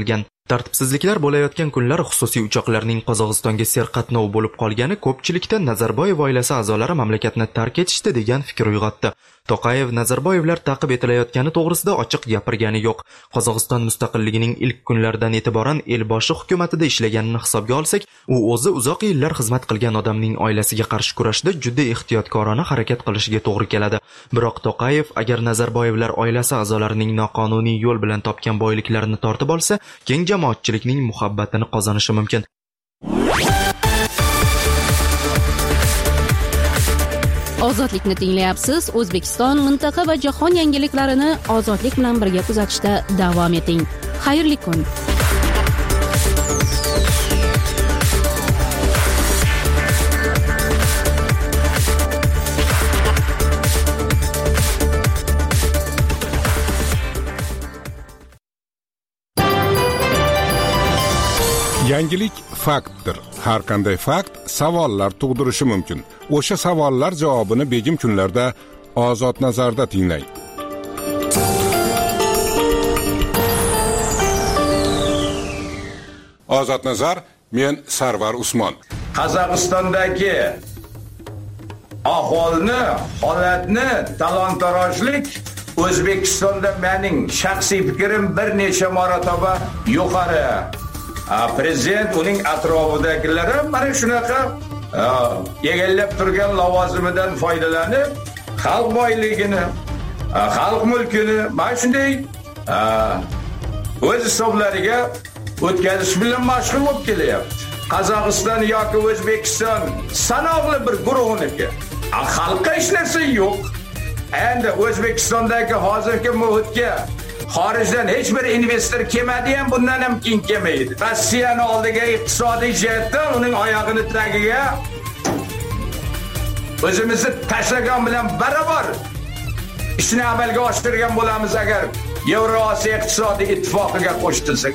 Tartibsizliklar bo'layotgan kunlar xususiy uchoqlarning Qozog'istonga serqatnov bo'lib qolgani ko'pchilikda Nazarboyev oilasi a'zolari mamlakatni tark etishdi degan fikr uyg'otdi. To'qayev Nazarboyevlar ta'qib etilayotgani to'g'risida ochiq gapirgani yo'q. Qozog'iston mustaqilligining ilk kunlaridan e'tiboran elboshi hukumatida ishlaganini hisobga olsak, u o'zi uzoq yillar xizmat qilgan odamning oilasiga qarshi kurashda juda ehtiyotkorona harakat qilishiga to'g'ri keladi. Biroq To'qayev agar Nazarboyevlar oilasi a'zolarining noqonuniy yo'l bilan topgan boyliklarini tortib olsa, keng jamoatchilikning muhabbatini qozonishi mumkin. Ozodlikni tinglayapsiz. O'zbekiston, mintaqa va jahon yangiliklarini ozodlik bilan birga kuzatishda davom eting. Xayrli kun. Yangilik faktdir. Har qanday fakt savollar tug'dirishi mumkin. O'sha savollar javobini begim kunlarda Ozod nazarda tinglang. Ozod nazar, men Sarvar Usmon. Qozog'istondagi ahvolni, holatni talon-tarojlik O'zbekistonda mening shaxsiy fikrim bir necha marotaba yuqori. Prezident uning atrofidagilari mana shunaqa egallab turgan lavozimidan foydalanib, xalq boyligini, xalq mulkini mana shunday o'z hisoblariga o'tkazish bilan mashg'ul bo'lib kelyapti. Qozog'iston yoki O'zbekiston sanoqli bir guruhniki. Xalqqa hech narsa yo'q. Endi O'zbekistondagi hozirgi muhitga xorijdan hech bir investor kelmadi ham, bundan ham keyin kelmaydi. Rossiyani oldiga iqtisodiy jihatdan uning oyog'ini tagiga o'zimizni tashlagan bilan barobar ishni amalga oshirgan bo'lamiz agar Yevrosiyo iqtisodiy ittifoqiga qo'shilsak.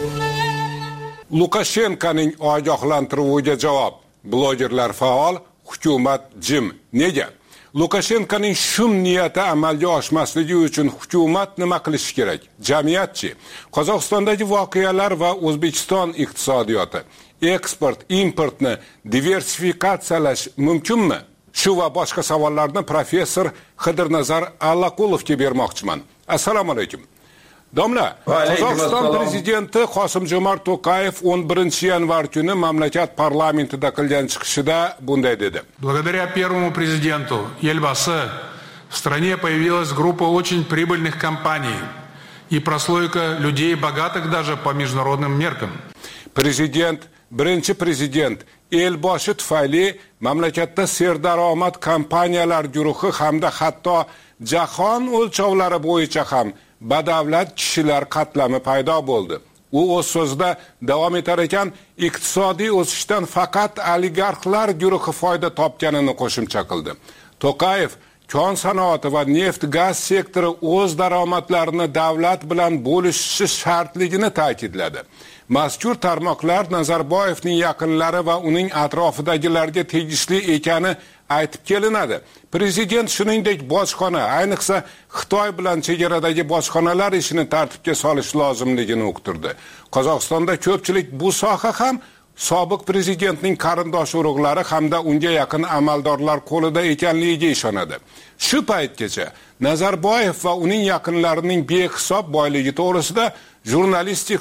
Lukashenkoning ogohlantiruviga javob. Blogerlar faol, hukumat jim. Nega? Lukashenkoning shum niyati amalga oshmasligi uchun hukumat nima qilishi kerak? Jamiyatchi. Qozog'istondagi voqealar va O'zbekiston iqtisodiyoti, eksport, importni diversifikatsiyalash mumkinmi? Shu va boshqa savollarni professor Xidirnazar Allaqulovga bermoqchiman. Assalomu alaykum. Domla, Qozog'iston prezidenti Qosim-Jomart To'qayev o'n birinchi yanvar kuni mamlakat parlamentida qilgan chiqishida bunday dedi. Благодаря первому президенту Елбасы в стране появилась группа очень прибыльных компаний и прослойка людей богатых даже по международным меркам. Prezident, birinchi prezident Elboshi tufayli mamlakatda serdaromad kompaniyalar guruhi hamda hatto jahon o'lchovlari bo'yicha ham badavlat kishilar qatlami paydo bo'ldi. U o'z so'zida davom etar ekan, iqtisodiy o'sishdan faqat oligarxlar guruhi foyda topganini qo'shimcha qildi. To'qayev kon sanoati va neft-gaz sektori o'z daromadlarini davlat bilan bo'lishishi shartligini ta'kidladi. Mazkur tarmoqlar Nazarboyevning yaqinlari va uning atrofidagilarga tegishli ekani aytib kelinadi. Prezident shuningdek bojxona, ayniqsa Xitoy bilan chegaradagi bojxonalar ishini tartibga solish lozimligini uqtirdi. Qozog'istonda ko'pchilik bu soha ham sobiq prezidentning qarindosh urug'lari hamda unga yaqin amaldorlar qo'lida ekanligiga ishonadi. Shu paytgacha Nazarboyev va uning yaqinlarining behisob boyligi to'g'risida jurnalistik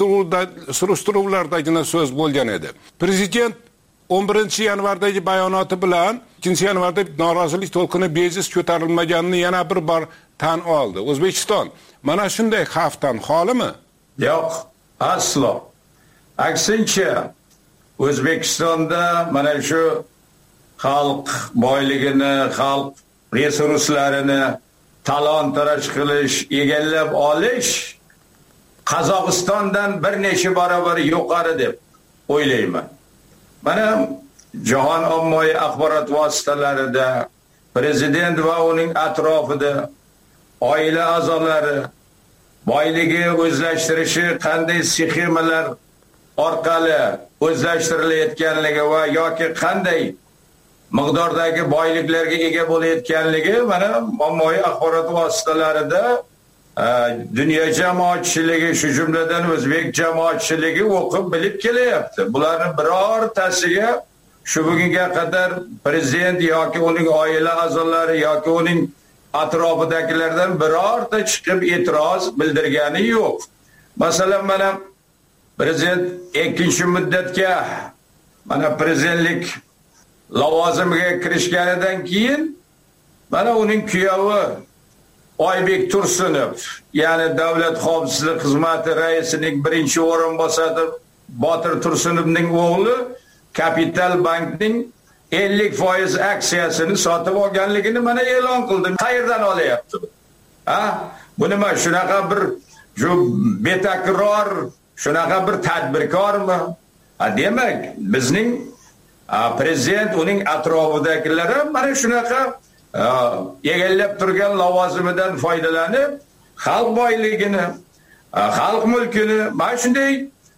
surishtiruvlardagina so'z bo'lgan edi. Prezident o'n birinchi yanvardagi bayonoti bilan ikkinchi yanvarda norozilik to'lqini bejiz ko'tarilmaganini yana bir bor tan oldi. O'zbekiston mana shunday xavfdan xolimi? Yo'q, aslo. Aksincha, O'zbekistonda mana shu xalq boyligini, xalq resurslarini talon-taroj qilish, egallab olish Qozog'istondan bir necha barobar yuqori deb o'ylayman. Mana jahon ommaviy axborot vositalarida prezident va uning atrofida oila a'zolari boyligi o'zlashtirishi qanday sxemalar orqali o'zlashtirilayotganligi va yoki qanday miqdordagi boyliklarga ega bo'layotganligi mana ommaviy axborot vositalarida dunyo jamoatchiligi, shu jumladan o'zbek jamoatchiligi o'qib bilib kelyapti. Bularning birortasiga shu bugunga qadar prezident yoki uning oila a'zolari yoki uning atrofidagilardan birorta chiqib e'tiroz bildirgani yo'q. Masalan, mana prezident ikkinchi muddatga mana prezidentlik lavozimiga kirishganidan keyin mana uning kuyovi Oybek Tursunov, ya'ni Davlat xavfsizlik xizmati raisining birinchi o'rinbosari Botir Tursunovning o'g'li Kapital bankning ellik foiz aksiyasini sotib olganligini mana e'lon qildi. Qayerdan olyapti? Ha? Bu nima shunaqa bir shu betakror, shunaqa bir tadbirkormi? Ha, demak, bizning prezident uning atrofidagilari mana shunaqa egallab turgan lavozimidan foydalanib, xalq boyligini, xalq mulkini mana shunday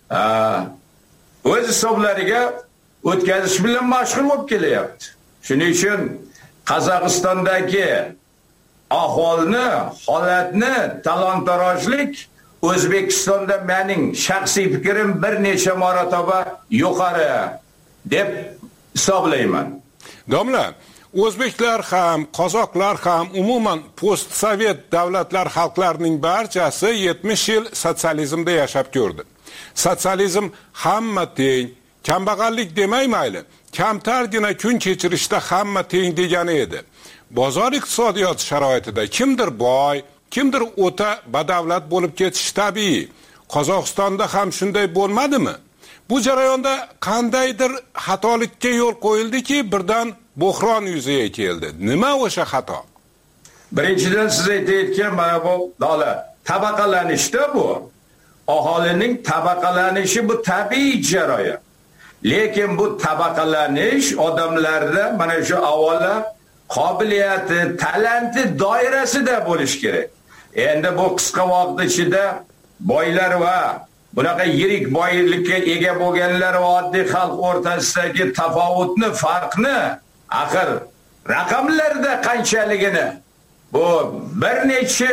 o'z hisoblariga o'tkazish bilan mashg'ul bo'lib kelyapti. Shuning uchun Qozog'istondagi ahvolni, holatni talon-tarojlik O'zbekistonda mening shaxsiy fikrim bir necha marotaba yuqori deb hisoblayman. Domla, o'zbeklar ham, qozoqlar ham, umuman postsovet davlatlar xalqlarining barchasi yetmish yil sotsializmda yashab ko'rdi. Sotsializm hamma teng, kambag'allik demay mayli, kamtargina kun kechirishda hamma teng degani edi. Bozor iqtisodiyoti sharoitida kimdir boy, kimdir o'ta badavlat bo'lib ketishi tabiiy. Qozog'istonda ham shunday bo'lmadimi? Bu jarayonda qandaydir xatolikka yo'l qo'yildiki, birdan buhron yuzaga keldi. Nima o'sha xato? Birinchidan siz aytayotgan mana bu davlat tabaqalanishda bu aholining tabaqalanishi bu tabiiy jarayon. Lekin bu tabaqalanish odamlarda mana shu avvalo qobiliyati, talanti doirasida bo'lish kerak. Endi bu qisqa vaqt ichida boylar va bunaqa yirik boylikka ega bo'lganlar va oddiy xalq o'rtasidagi tafovutni, farqni axir raqamlarda qanchaligini bu bir necha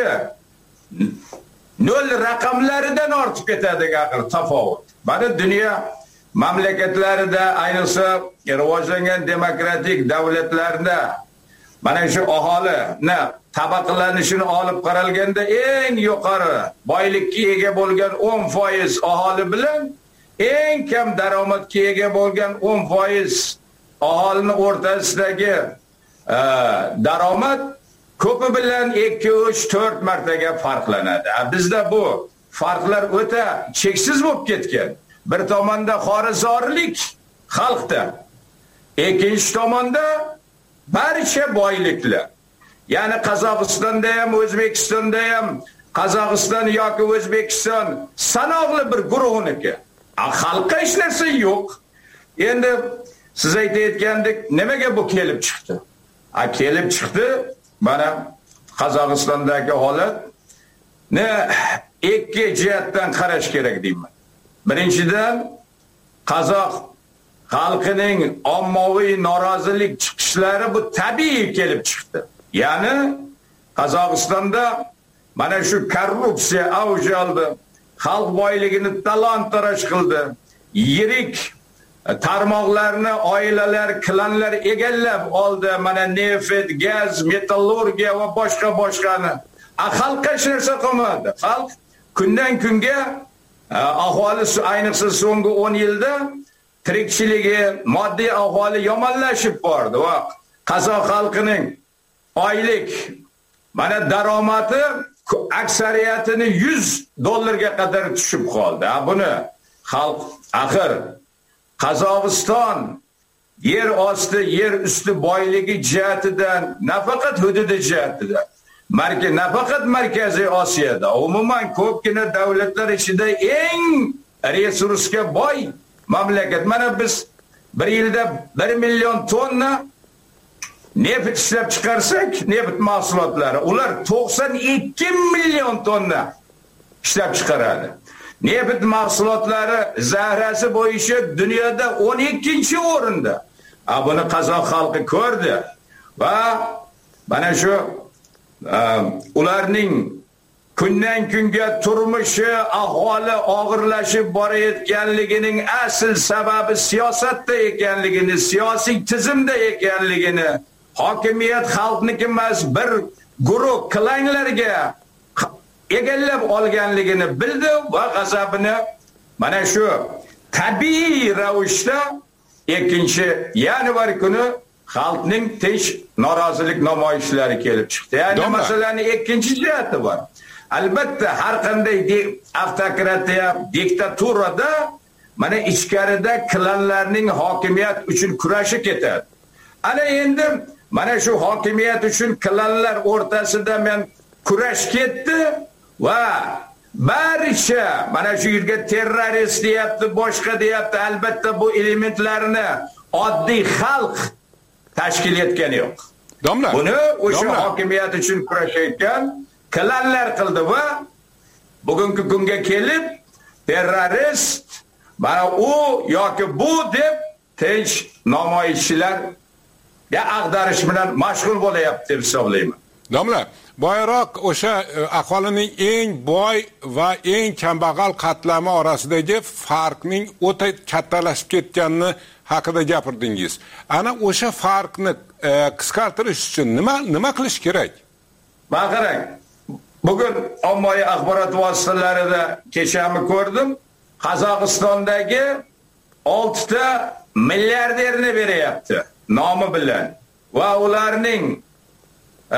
nol raqamlaridan ortib ketadi axir tafovut. Mana dunyo mamlakatlarida, ayniqsa rivojlangan demokratik davlatlarda mana shu aholini tabaqalanishini olib qaralganda eng yuqori boylikka ega bo'lgan o'n foiz aholi bilan eng kam daromadga ega bo'lgan o'n foiz aholini o'rtasidagi daromad ko'pi bilan ikki, uch, to'rt martaga farqlanadi. Bizda bu farqlar o'ta cheksiz bo'lib ketgan. Bir tomonda xorizorlik xalqda, ikkinchi tomonda barcha boyliklar. Ya'ni Qozog'istonda ham, O'zbekistonda ham, Qozog'iston yoki O'zbekiston sanoqli bir guruhniki. Xalqqa hech narsa yo'q. Endi siz aytayotgandek, nimaga bu kelib chiqdi? A kelib chiqdi, mana Qozog'istondagi holat ne ikki jihatdan qarash kerak deyman. Birinchidan, qozoq xalqining ommaviy norozilik chiqishlari bu tabiiy kelib chiqdi. Ya'ni Qozog'istonda mana shu korrupsiya avj oldi, xalq boyligini talon-taroj qildi, yirik tarmoqlarni oilalar, klanlar egallab oldi, mana neft, gaz, metallurgiya va boshqa boshqani. A xalqqa hech narsa qilmadi. Xalq kundan kunga aholi, ayniqsa so'nggi o'n yilda tirikchiligi, moddiy ahvoli yomonlashib bordi va qozoq xalqining oylik mana daromadi aksariyatini yuz dollarga qadar tushib qoldi. Buni xalq axir Qozog'iston yer osti, yer usti boyligi jihatidan, nafaqat hududi jihatidan, marka nafaqat Markaziy Osiyoda, umuman ko'pgina davlatlar ichida eng resursga boy mamlakat. Mana biz bir yilda bir million tonna neft ishlab chiqarsak, neft mahsulotlari, ular to'qson ikki million tonna ishlab chiqaradi. Neft mahsulotlari zahrasi bo'yicha dunyoda o'n ikkinchi o'rinda. A buni qozoq xalqi ko'rdi va mana shu ularning kundan kunga turmushi, ahvoli og'irlashib borayotganligining asl sababi siyosatda ekanligini, siyosiy tizimda ekanligini, hokimiyat xalqniki emas, bir guruh klanglarga egallab olganligini bildi va g'azabini mana shu tabiiy ravishda ikkinchi yanvar kuni xalqning tinch norozilik namoyishlari kelib chiqdi. Ya'ni masalaning ikkinchi jihati bor. Albatta har qanday avtokratiya, diktaturada mana ichkarida klanlarning hokimiyat uchun kurashi ketadi. Ana endi mana shu hokimiyat uchun klanlar o'rtasida men kurash ketdi va barcha mana shu yerga terrorist deyapti, boshqa deyapti. Albatta bu elementlarni oddiy xalq tashkil etgani yo'q. Domla, buni o'sha hokimiyat uchun kurashayotgan klanlar qildi va bugungi kunga kelib terrorist mana u yoki bu deb tinch namoyishchilar ya ag'darish bilan mashg'ul bo'layapti deb hisoblayman. Domla, boyroq o'sha aholining eng boy va eng kambag'al qatlami orasidagi farqning o'ta kattalashib ketganini haqida gapirdingiz. Ana o'sha farqni e, qisqartirish uchun nima nima qilish kerak? Baqirang. Bugun ommaviy axborot vositalarida kechami ko'rdim. Qozog'istondagi oltita milliarderni beryapti nomi bilan va ularning e,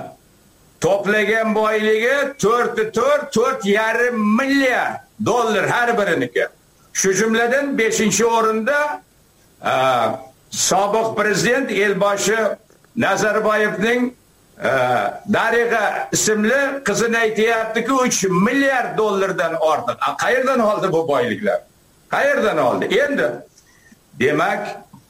to'plagan boyligi to'rt to'rt yarim milliard dollar har biriniki. Shu jumladan beshinchi o'rinda e, sobiq prezident Elboshi Nazarboyevning e, Dariga ismli qizini aytayapti-ku uch milliard dollardan ortiq. Qayerdan oldi bu boyliklar? Qayerdan oldi? Endi demak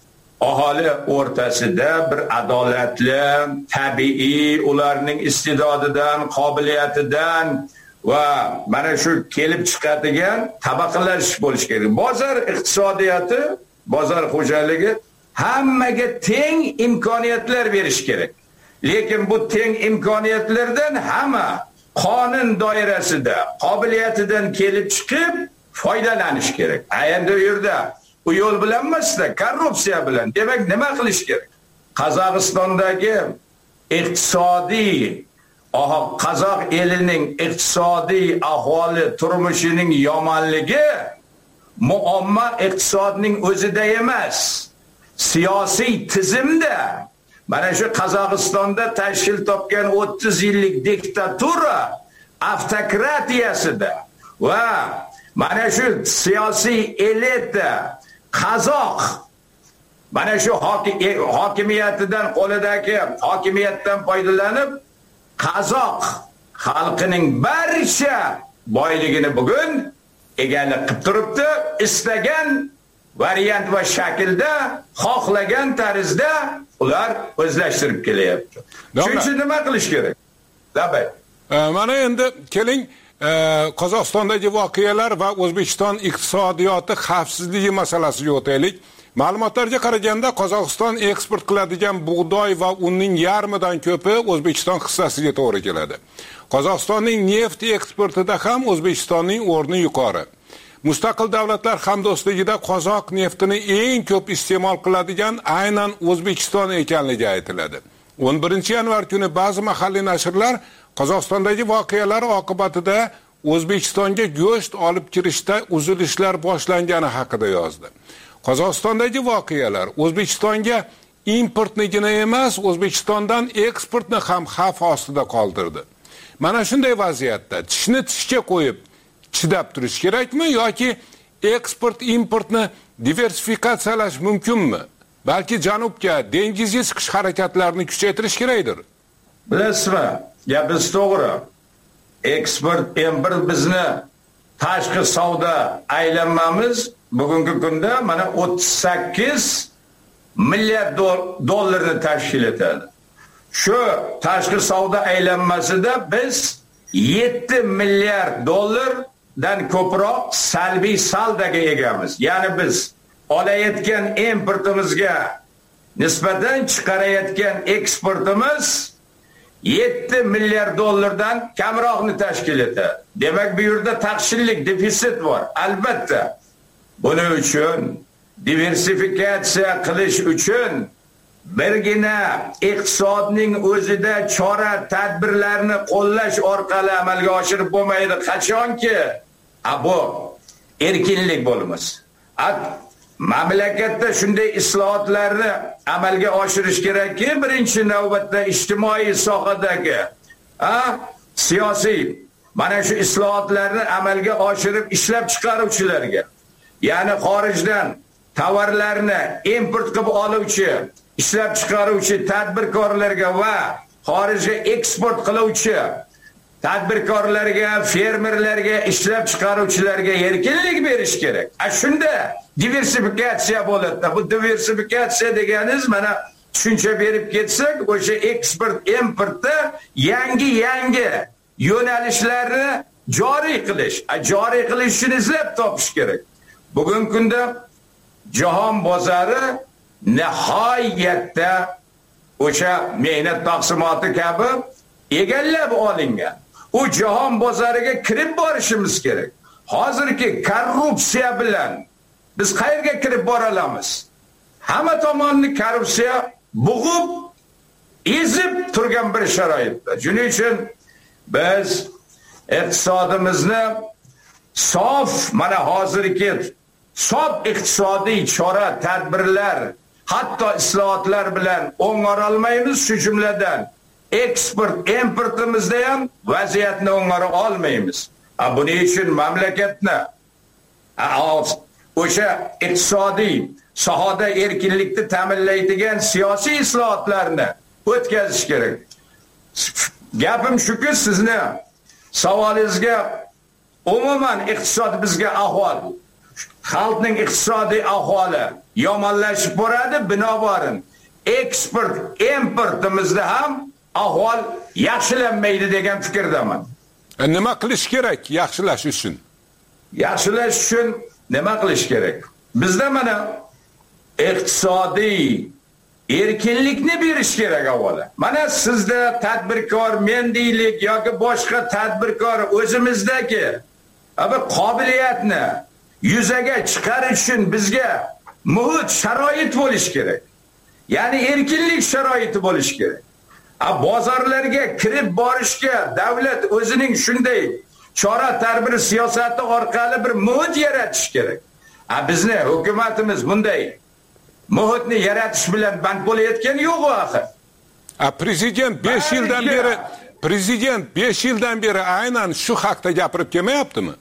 aholi o'rtasida bir adolatli, tabiiy ularning iste'dodidan, qobiliyatidan va mana shu kelib chiqadigan tabaqalash bo'lish kerak. Bozor iqtisodiyoti, bozor xo'jaligi hammaga teng imkoniyatlar berish kerak. Lekin bu teng imkoniyatlardan hamma qonun doirasida, qobiliyatidan kelib chiqib foydalanish kerak. Endi u yerda u yo'l bilan emasda, korrupsiya bilan. Demak, nima qilish kerak? Qozog'istondagi iqtisodiy, qozoq elining iqtisodiy ahvoli, turmushining yomonligi muammo iqtisodning o'zida emas, siyosiy tizimda. Mana shu Qozog'istonda tashkil topgan o'ttiz yillik diktatura avtokratiyasida va mana shu siyosiy elita Qozoq mana shu hokimiyatidan, qo'lidagi hokimiyatdan foydalanib Qozoq xalqining barcha boyligini bugun egalik qilib turibdi. Istagan variant va shaklda, xohlagan tarzda ular o'zlashtirib kelyapti. Shuning uchun nima qilish kerak? Labay. Mana endi keling Qozog'istondagi voqealar va O'zbekiston iqtisodiyoti xavfsizligi masalasiga o'taylik. Ma'lumotlarga qaraganda Qozog'iston eksport qiladigan bug'doy va unning yarmidan ko'pi O'zbekiston hissasiga to'g'ri keladi. Qozog'istonning neft eksportida ham O'zbekistonning o'rni yuqori. Mustaqil davlatlar hamdo'stligida qozoq neftini eng ko'p iste'mol qiladigan aynan O'zbekiston ekanligi aytiladi. o'n birinchi yanvar kuni ba'zi mahalliy nashrlar Qozog'istondagi voqealar oqibatida O'zbekistonga go'sht olib kirishda uzilishlar boshlangani haqida yozdi. Qozog'istondagi voqealar O'zbekistonga importnigina emas, O'zbekistondan eksportni ham xavf ostida qoldirdi. Mana shunday vaziyatda tishni tishga qo'yib chidab turish kerakmi yoki eksport importni diversifikatsiyalash mumkinmi? Balki janubga dengizga chiqish harakatlarini kuchaytirish kerakdir. Bilasizmi? Gapingiz to'g'ri. Eksport import bizni tashqi savdo aylanmamiz bugungi kunda mana o'ttiz sakkiz milliard dollarni tashkil etadi. Shu tashqi savdo aylanmasida biz yetti milliard dollardan ko'proq salbiy saldaga egamiz. Ya'ni biz olayotgan importimizga nisbatan chiqarayotgan eksportimiz yetti milliard dollardan kamroqni tashkil etadi. Demak, bu yerda taqchillik, defitsit bor. Albatta. Buning uchun diversifikatsiya qilish uchun birgina iqtisodning o'zida chora tadbirlarni qo'llash orqali amalga oshirib bo'lmaydi. Qachonki bu erkinlik bo'lmas. Mamlakatda shunday islohotlarni amalga oshirish kerakki, birinchi navbatda ijtimoiy sohadagi, ha, siyosiy mana shu islohotlarni amalga oshirib ishlab chiqaruvchilarga, ya'ni xorijdan tovarlarni import qilib oluvchi, ishlab chiqaruvchi tadbirkorlarga va xorijga eksport qiluvchi tadbirkorlarga, fermerlarga, ishlab chiqaruvchilarga erkinlik berish kerak. A shunda diversifikatsiya bo'ladi. Bu diversifikatsiya deganiz mana tushuncha berib ketsak, o'sha eksport, importda yangi-yangi yo'nalishlarni joriy qilish, a joriy qilish uchun izlab topish kerak. Bugungi kunda jahon bozori nihoyatda o'sha mehnat taqsimoti kabi egallab olingan. U jahon bozoriga kirib borishimiz kerak. Hozirgi korrupsiya bilan biz qayerga kirib bora olamiz? Hamma tomonni korrupsiya bo'g'ib, ezib turgan bir sharoitda. Shuning uchun biz iqtisodimizni sof, mana hozirgi sof iqtisodiy chora tadbirlar, hatto islohotlar bilan o'ng'ara olmaymiz. Shu jumladan eksport, importimizda ham vaziyatni o'ng'ara olmaymiz. Buning uchun mamlakatni o'sha iqtisodiy sohada erkinlikni ta'minlaydigan siyosiy islohotlarni o'tkazish kerak. Gapim shuki, sizni savolingizga umuman iqtisod bizga ahvol, xalqning iqtisodiy ahvoli yomonlashib boradi, binobarin eksport, importimizda ham ahvol yaxshilanmaydi degan fikrdaman. Nima qilish kerak yaxshilash uchun? Yaxshilash uchun nima qilish kerak? Bizda mana iqtisodiy erkinlikni berish kerak avvalo. Mana sizda tadbirkor, mendiylik yoki boshqa tadbirkor o'zimizdagi bir qobiliyatni yuzaga chiqarish uchun bizga muhit, sharoit bo'lish kerak. Ya'ni erkinlik sharoiti bo'lish kerak. A bozorlarga kirib borishga davlat o'zining shunday chora tadbir siyosati orqali bir muhit yaratish kerak. A bizni hukumatimiz bunday muhitni yaratish bilan band bo'layotgani yo'q axir. A prezident besh yildan beri prezident besh yildan beri aynan shu haqda gapirib kelmayaptimi?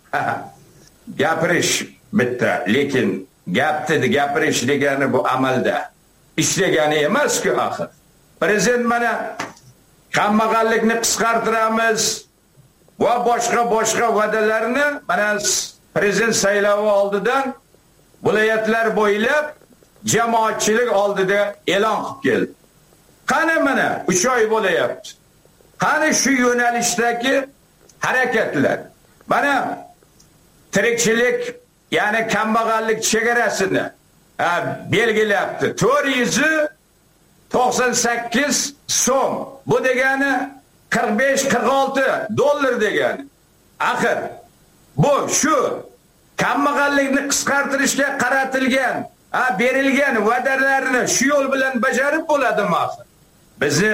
Gapirish bitta, lekin gapni gapirish degani bu amalda ishlagani emas-ku axir. Prezident mana kambag'allikni qisqartiramiz va boshqa boshqa va'dalarni mana prezident saylovi oldidan viloyatlar bo'ylab jamoatchilik oldida e'lon qilib keldi. Qani mana uch oy bo'layapti. Qani shu yo'nalishdagi harakatlar? Mana tirikchilik, ya'ni kambag'allik chegarasini belgilabdi. to'rt yuz to'qson sakkiz so'm. Bu degani qirq besh qirq olti dollar degani. Axir bu shu kambag'allikni qisqartirishga qaratilgan, ha, berilgan va'dalarni shu yo'l bilan bajarib bo'ladimi axir? Bizni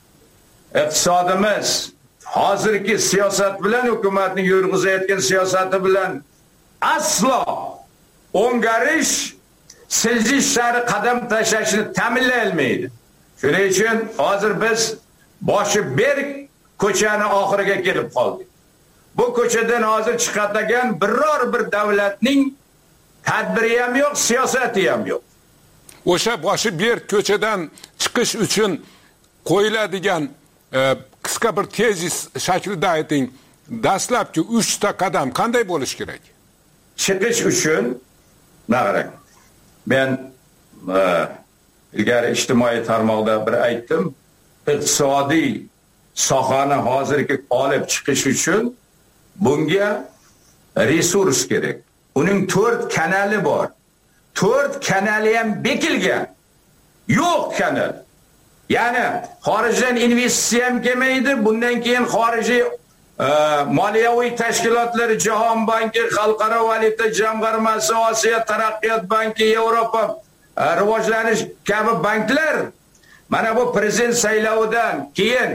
iqtisodimiz hozirgi siyosat bilan, hukumatning yurg'izayotgan siyosati bilan aslo o'ngarish, siljish sari qadam tashlashni ta'minlay olmaydi. Shuning uchun hozir biz boshi berk ko'chani oxiriga kelib qoldik. Bu ko'chadan hozir chiqadigan biror bir davlatning tadbiri ham yo'q, siyosati ham yo'q. O'sha boshi berk ko'chadan chiqish uchun qo'yiladigan e, qisqa bir tezis shaklida ayting. Dastlabki uch ta qadam qanday bo'lish kerak? Chiqish uchun naqarang. Men e, ilgari ijtimoiy tarmoqda bir aytdim. Iqtisodiy sohani hozirgi olib chiqish uchun bunga resurs kerak. Uning to'rt kanali bor. to'rt kanali ham bekilgan. Yo'q kanal. Ya'ni xorijdan investitsiya ham kelmaydi. Bundan keyin xorijiy moliyaviy tashkilotlar, Jahon banki, Xalqaro valyuta jamg'armasi, Osiyo taraqqiyot banki, Yevropa rivojlanish kabi banklar mana bu prezident saylovidan keyin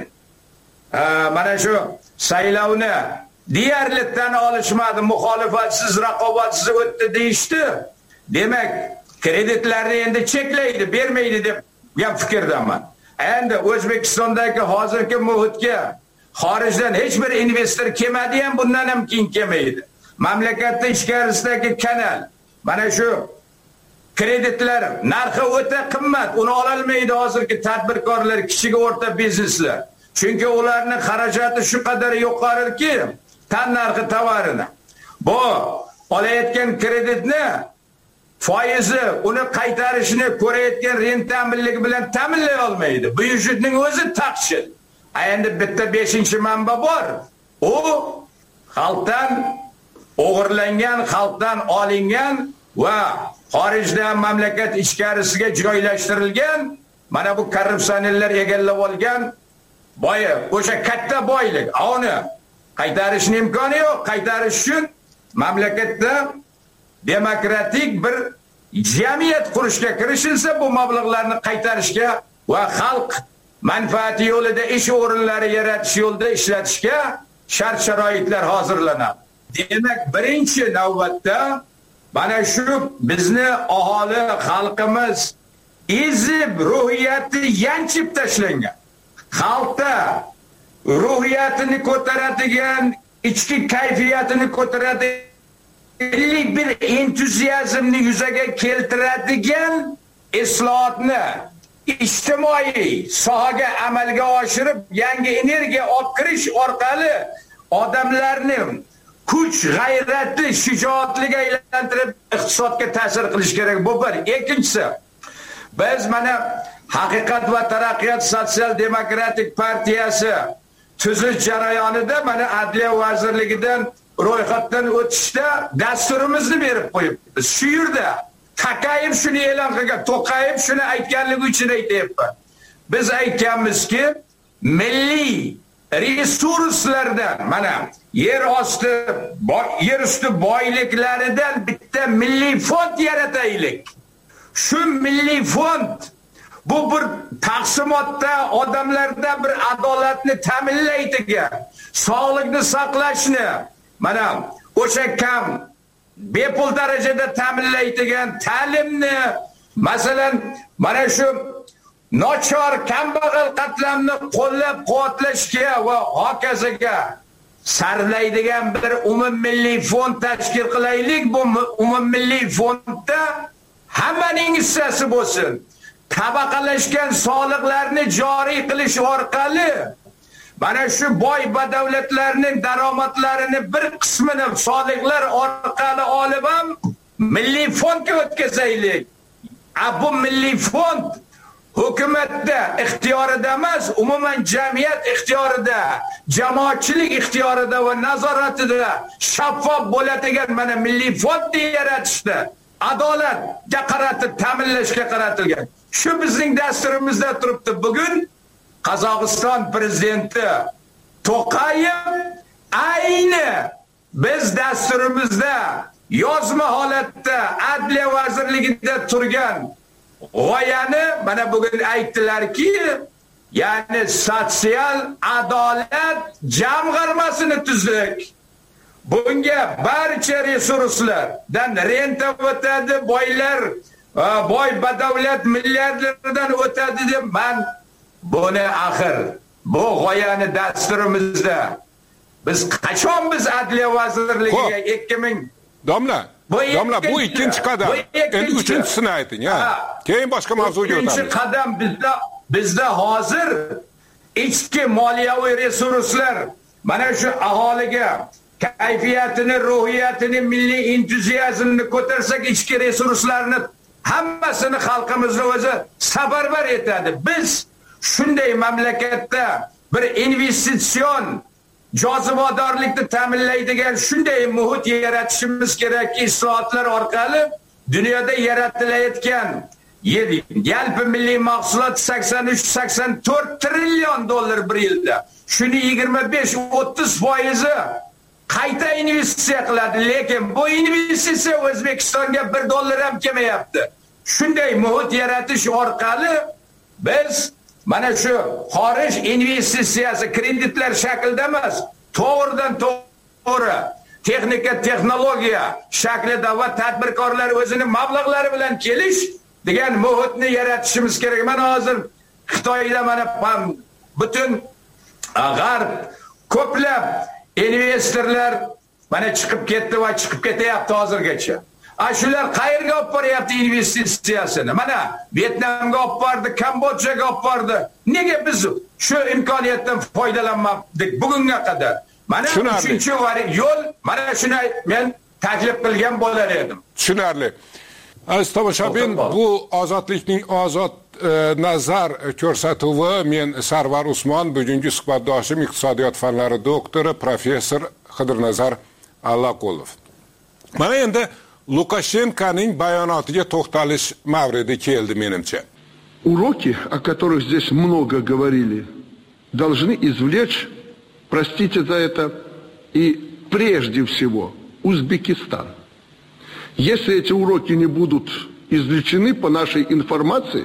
mana shu saylovni deyarli tan olishmadi, muxolifatsiz, raqobatsiz o'tdi deyishdi. Demak, kreditlarni endi cheklaydi, bermaydi deb gap fikrdaman. Endi O'zbekistondagi hozirgi muhitga xorijdan hech bir investor kelmadi ham, bundan ham keyin kelmaydi. Mamlakatda ichkarisidagi kanal, mana shu kreditlar narxi o'ta qimmat, uni ola olmaydi hozirgi tadbirkorlar, kichik o'rta bizneslar. Chunki ularning xarajati shu qadar yuqoriki, tan narxi tovarini. Bu olayotgan kreditni foizi uni qaytarishni ko'rayotgan rentabellik bilan ta'minlay olmaydi. Bu yurtning o'zi taqchil. Endi bitta beshinchi manba bor. U xalqdan o'g'irlangan, xalqdan olingan va xorijdan mamlakat ichkarisiga joylashtirilgan, mana bu korrupsionerlar egallab olgan boy, o'sha katta boylik. Uni qaytarishning imkoni yo'q. Qaytarish uchun mamlakatda demokratik bir jamiyat qurishga kirishilsa, bu mablag'larni qaytarishga va xalq manfaati yo'lida ish o'rinlari yaratish yo'lida ishlatishga shart-sharoitlar hozirlanadi. Demak, birinchi navbatda mana shu bizni aholi, xalqimiz ezib, ruhiyati yanchib tashlangan. Xalqda ruhiyatini ko'taradigan, ichki kayfiyatini ko'taradigan bir entuziazmni yuzaga keltiradigan islohotni ijtimoiy sohaga amalga oshirib, yangi energiya olib kirish orqali odamlarning kuch, g'ayrati, shijoatliga aylantirib iqtisodga ta'sir qilish kerak. Bu bir. Ikkinchisi, biz mana Haqiqat va taraqqiyot sotsial demokratik partiyasi tuzish jarayonida mana Adliya vazirligidan ro'yxatdan o'tishda dasturimizni berib qo'yibmiz. Shu yerda Taqayev shuni e'lon qilgan, To'qayev shuni aytganligi uchun aytayapman. Biz aytganmizki, milliy resurslardan, mana yer osti, yer usti boyliklaridan bitta milliy fond yarataylik. Shu milliy fond bu bir taqsimotda odamlarda bir adolatni ta'minlaydigan, sog'liqni saqlashni, mana o'sha kam bepul darajada ta'minlaydigan ta'limni, masalan, mana shu nochor, kambag'al qatlamni qo'llab-quvvatlashga va hokazoga sarflaydigan bir umummilliy fond tashkil qilaylik. Bu umummilliy fondda hammaning hissasi bo'lsin. Tabaqalashgan soliqlarni joriy qilish orqali mana shu boy badavlatlarning daromadlarini bir qismini soliqlar orqali olib ham milliy fondga o'tkazaylik. Bu milliy fond hukumatda ixtiyorida emas, umuman jamiyat ixtiyorida, jamoatchilik ixtiyorida va nazoratida shaffof bo'ladigan mana milliy fondni yaratishda adolatga qaratib, ta'minlashga qaratilgan. Shu bizning dasturimizda turibdi. Bugun Qozog'iston prezidenti To'qayev ayni biz dasturimizda yozma holatda Adliya vazirligida turgan g'oyani mana bugun aytdilarki, ya'ni sotsial adolat jamg'armasini tuzdik. Bunga barcha resurslardan renta o'tadi, boylar, boy badavlat milliardlardan o'tadi deb men buni axir bu g'oyani dasturimizda biz qachon biz Adliya vazirligiga ikki ming Domla, domla bu ikkinchi qadam. Endi uchinchisini ayting, ha. Keyin boshqa mavzuga o'tamiz. Ikkinchi qadam bizda bizda hozir ichki moliyaviy resurslar mana shu aholiga kayfiyatini, ruhiyatini, milliy entuziazmni ko'tarsak, ichki resurslarni hammasini xalqimizni o'zi safarbar etadi. Biz shunday mamlakatda bir investitsion jozibadorlikni ta'minlaydigan shunday muhit yaratishimiz kerakki, islohotlar orqali dunyoda yaratilayotgan Yalpi milliy mahsulot sakson uch sakson to'rt trillion dollar bir yilda. Shuni yigirma besh o'ttiz foizi qayta investitsiya qiladi, lekin bu investitsiya O'zbekistonga bir dollar ham kelmayapti. Shunday muhit yaratish orqali biz mana shu xorij investitsiyasi kreditlar shaklida emas, to'g'ridan to'g'ri texnika, texnologiya shaklida va tadbirkorlar o'zining mablag'lari bilan kelish degan muhitni yaratishimiz kerak. Mana hozir Xitoyda mana butun g'arb ko'plab investorlar mana chiqib ketdi va chiqib ketyapti hozirgacha. Shular qayerga olib boryapti investitsiyasini? Mana Vyetnamga olib bordi, Kambodjaga olib bordi. Nega biz shu imkoniyatdan foydalanmadik bugunga qadar? Mana uchinchi yo'l, mana shuni men taklif qilgan bo'lar edim. Tushunarli. Aziz tomoshabin, bu ozodlikning ozod e, nazar ko'rsatuvi. Men Sarvar Usmon, bugungi suhbatdoshim iqtisodiyot fanlari doktori professor Xidirnazar Allaqulov. Mana endi Lukashenkoning bayonotiga to'xtalish mavridi keldi menimcha. Уроки, о которых здесь много говорили, должны извлечь, простите за это, и прежде всего Узбекистан. Если эти уроки не будут извлечены по нашей информации,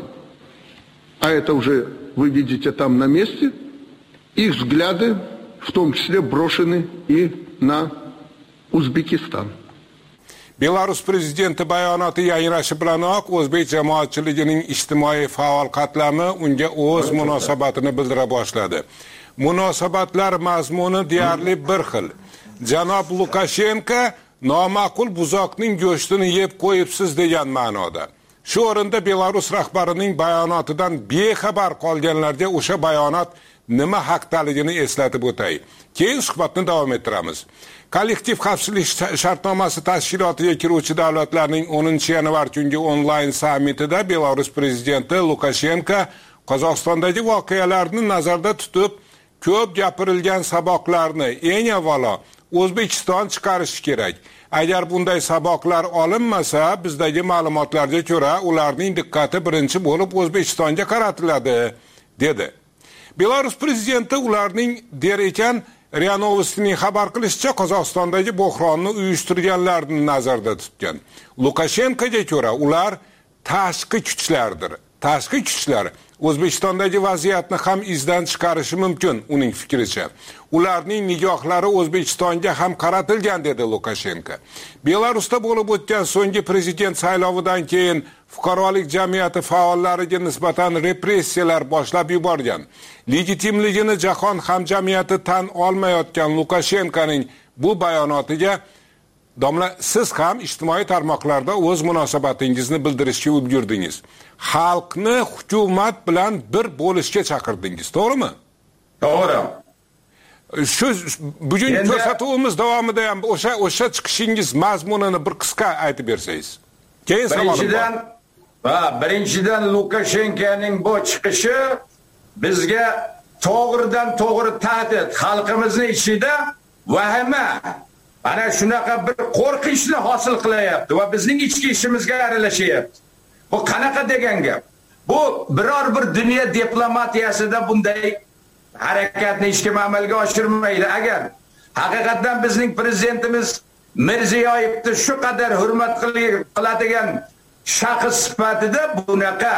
а это уже вы видите там на месте, их взгляды в том числе брошены и на Узбекистан. Belarus prezidenti bayonoti yangrashi bilanoq o'zbek jamoatchiligining ijtimoiy faol qatlami unga o'z munosabatini bildira boshladi. Munosabatlar mazmuni deyarli bir xil. Janob Lukashenko noma'qul buzoqning go'shtini yeb qo'yibsiz degan ma'noda. Shu o'rinda Belarus rahbarining bayonotidan bexabar qolganlarga o'sha bayonot nima haqdaligini eslatib o'tay. Keyin suhbatni davom ettiramiz. Kollektiv xavfsizlik shartnomasi tashkilotiga kiruvchi davlatlarning o'ninchi yanvar kungi onlayn sammitida Belarus prezidenti Lukashenko Qozog'istondagi voqealarni nazarda tutib, ko'p gapirilgan saboqlarni eng avvalo O'zbekiston chiqarishi kerak. Agar bunday saboqlar olinmasa, bizdagi ma'lumotlarga ko'ra, ularning diqqati birinchi bo'lib O'zbekistonga qaratiladi, dedi. Belarus prezidenti ularning der ekan, RIA Novostining xabar qilishicha Qozog'istondagi bo'hronni uyushtirganlarni nazarda tutgan. Lukashenkoga ko'ra ular tashqi kuchlardir. Tashqi kuchlar O'zbekistondagi vaziyatni ham izdan chiqarishi mumkin uning fikricha. Ularning nigohlari O'zbekistonga ham qaratilgan, dedi Lukashenko. Belarusda bo'lib o'tgan so'nggi prezident saylovidan keyin fuqarolik jamiyati faollariga nisbatan repressiyalar boshlab yuborgan. Legitimligini jahon hamjamiyati tan olmayotgan Lukashenkoning bu bayonotiga domla siz ham ijtimoiy tarmoqlarda o'z munosabatingizni bildirishga ulgurdingiz. Xalqni hukumat bilan bir bo'lishga chaqirdingiz, to'g'rimi? To'g'ri. Shu bugungi ko'rsatuvimiz davomida ham o'sha o'sha chiqishingiz mazmunini bir qisqa aytib bersangiz. Keyin birinchidan va birinchidan Lukashenkoning bu chiqishi bizga to'g'ridan to'g'ri tahdid, xalqimizning ichida vahima, ana shunaqa bir qo'rqishni hosil qilyapti va bizning ichki ishimizga aralashyapti. Bu qanaqa degan gap? Bu biror bir dunyo diplomatiyasida bunday harakatni hech kim amalga oshirmaydi. Agar haqiqatan bizning prezidentimiz Mirziyoyevni shu qadar hurmat qiladigan shaxs sifatida bunaqa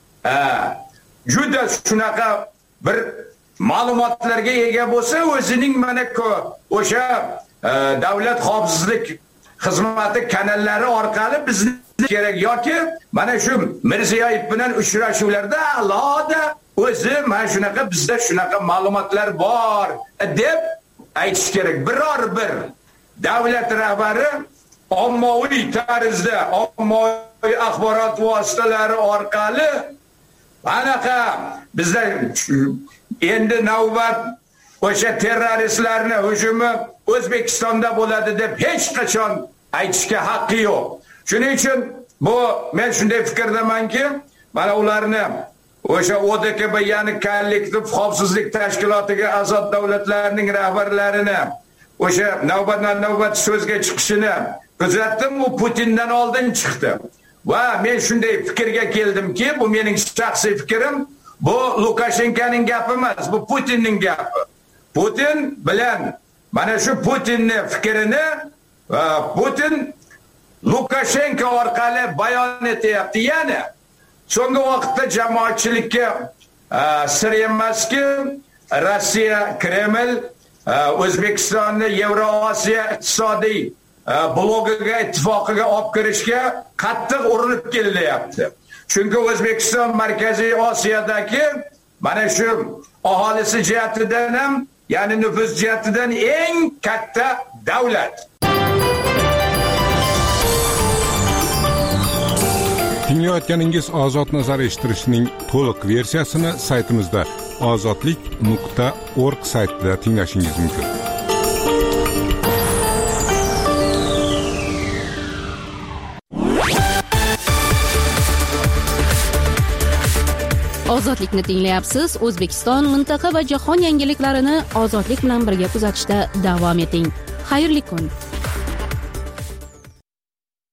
juda shunaqa bir ma'lumotlarga ega bo'lsa, o'zining mana o'sha davlat xavfsizlik xizmati kanallari orqali bizni kerak yoki mana shu Mirziyoyev bilan uchrashuvlarda alohida o'zi mana shunaqa bizda shunaqa ma'lumotlar bor deb aytish kerak. Biror bir davlat rahbari ommaviy tarzda ommaviy axborot vositalari orqali anaqa bizda endi navbat o'sha terroristlarning hujumi O'zbekistonda bo'ladi deb hech qachon aytishga haqqi yo'q. Shuning uchun bu men shunday fikrdamanki, mana ularni o'sha O D K B, ya'ni kollektiv xavfsizlik tashkilotiga a'zo davlatlarning rahbarlarini o'sha navbatdan navbat so'zga chiqishini kuzatdim. U Putindan oldin chiqdi. va men shunday fikrga keldimki, bu mening shaxsiy fikrim, bu Lukashenkoning gapi emas, bu Putinning gapi. Putin bilan mana shu Putinning fikrini Putin Lukashenko orqali bayon etyapti. Ya'ni so'nggi vaqtda jamoatchilikka sir emaski, Rossiya, Kreml O'zbekistonni Yevrosiyo iqtisodiy blogiga, ittifoqiga olib kirishga qattiq urinib kelyapti. Chunki O'zbekiston Markaziy Osiyodagi mana shu aholisi jihatidan ham, ya'ni nüfus jihatidan eng katta davlat. Tinglayotganingiz Ozod nazar eshittirishning to'liq versiyasini saytimizda ozodlik nuqta org saytida tinglashingiz mumkin. Ozodlikni tinglayapsiz. O'zbekiston, mintaqa va jahon yangiliklarini ozodlik bilan birga kuzatishda davom eting. Xayrli kun.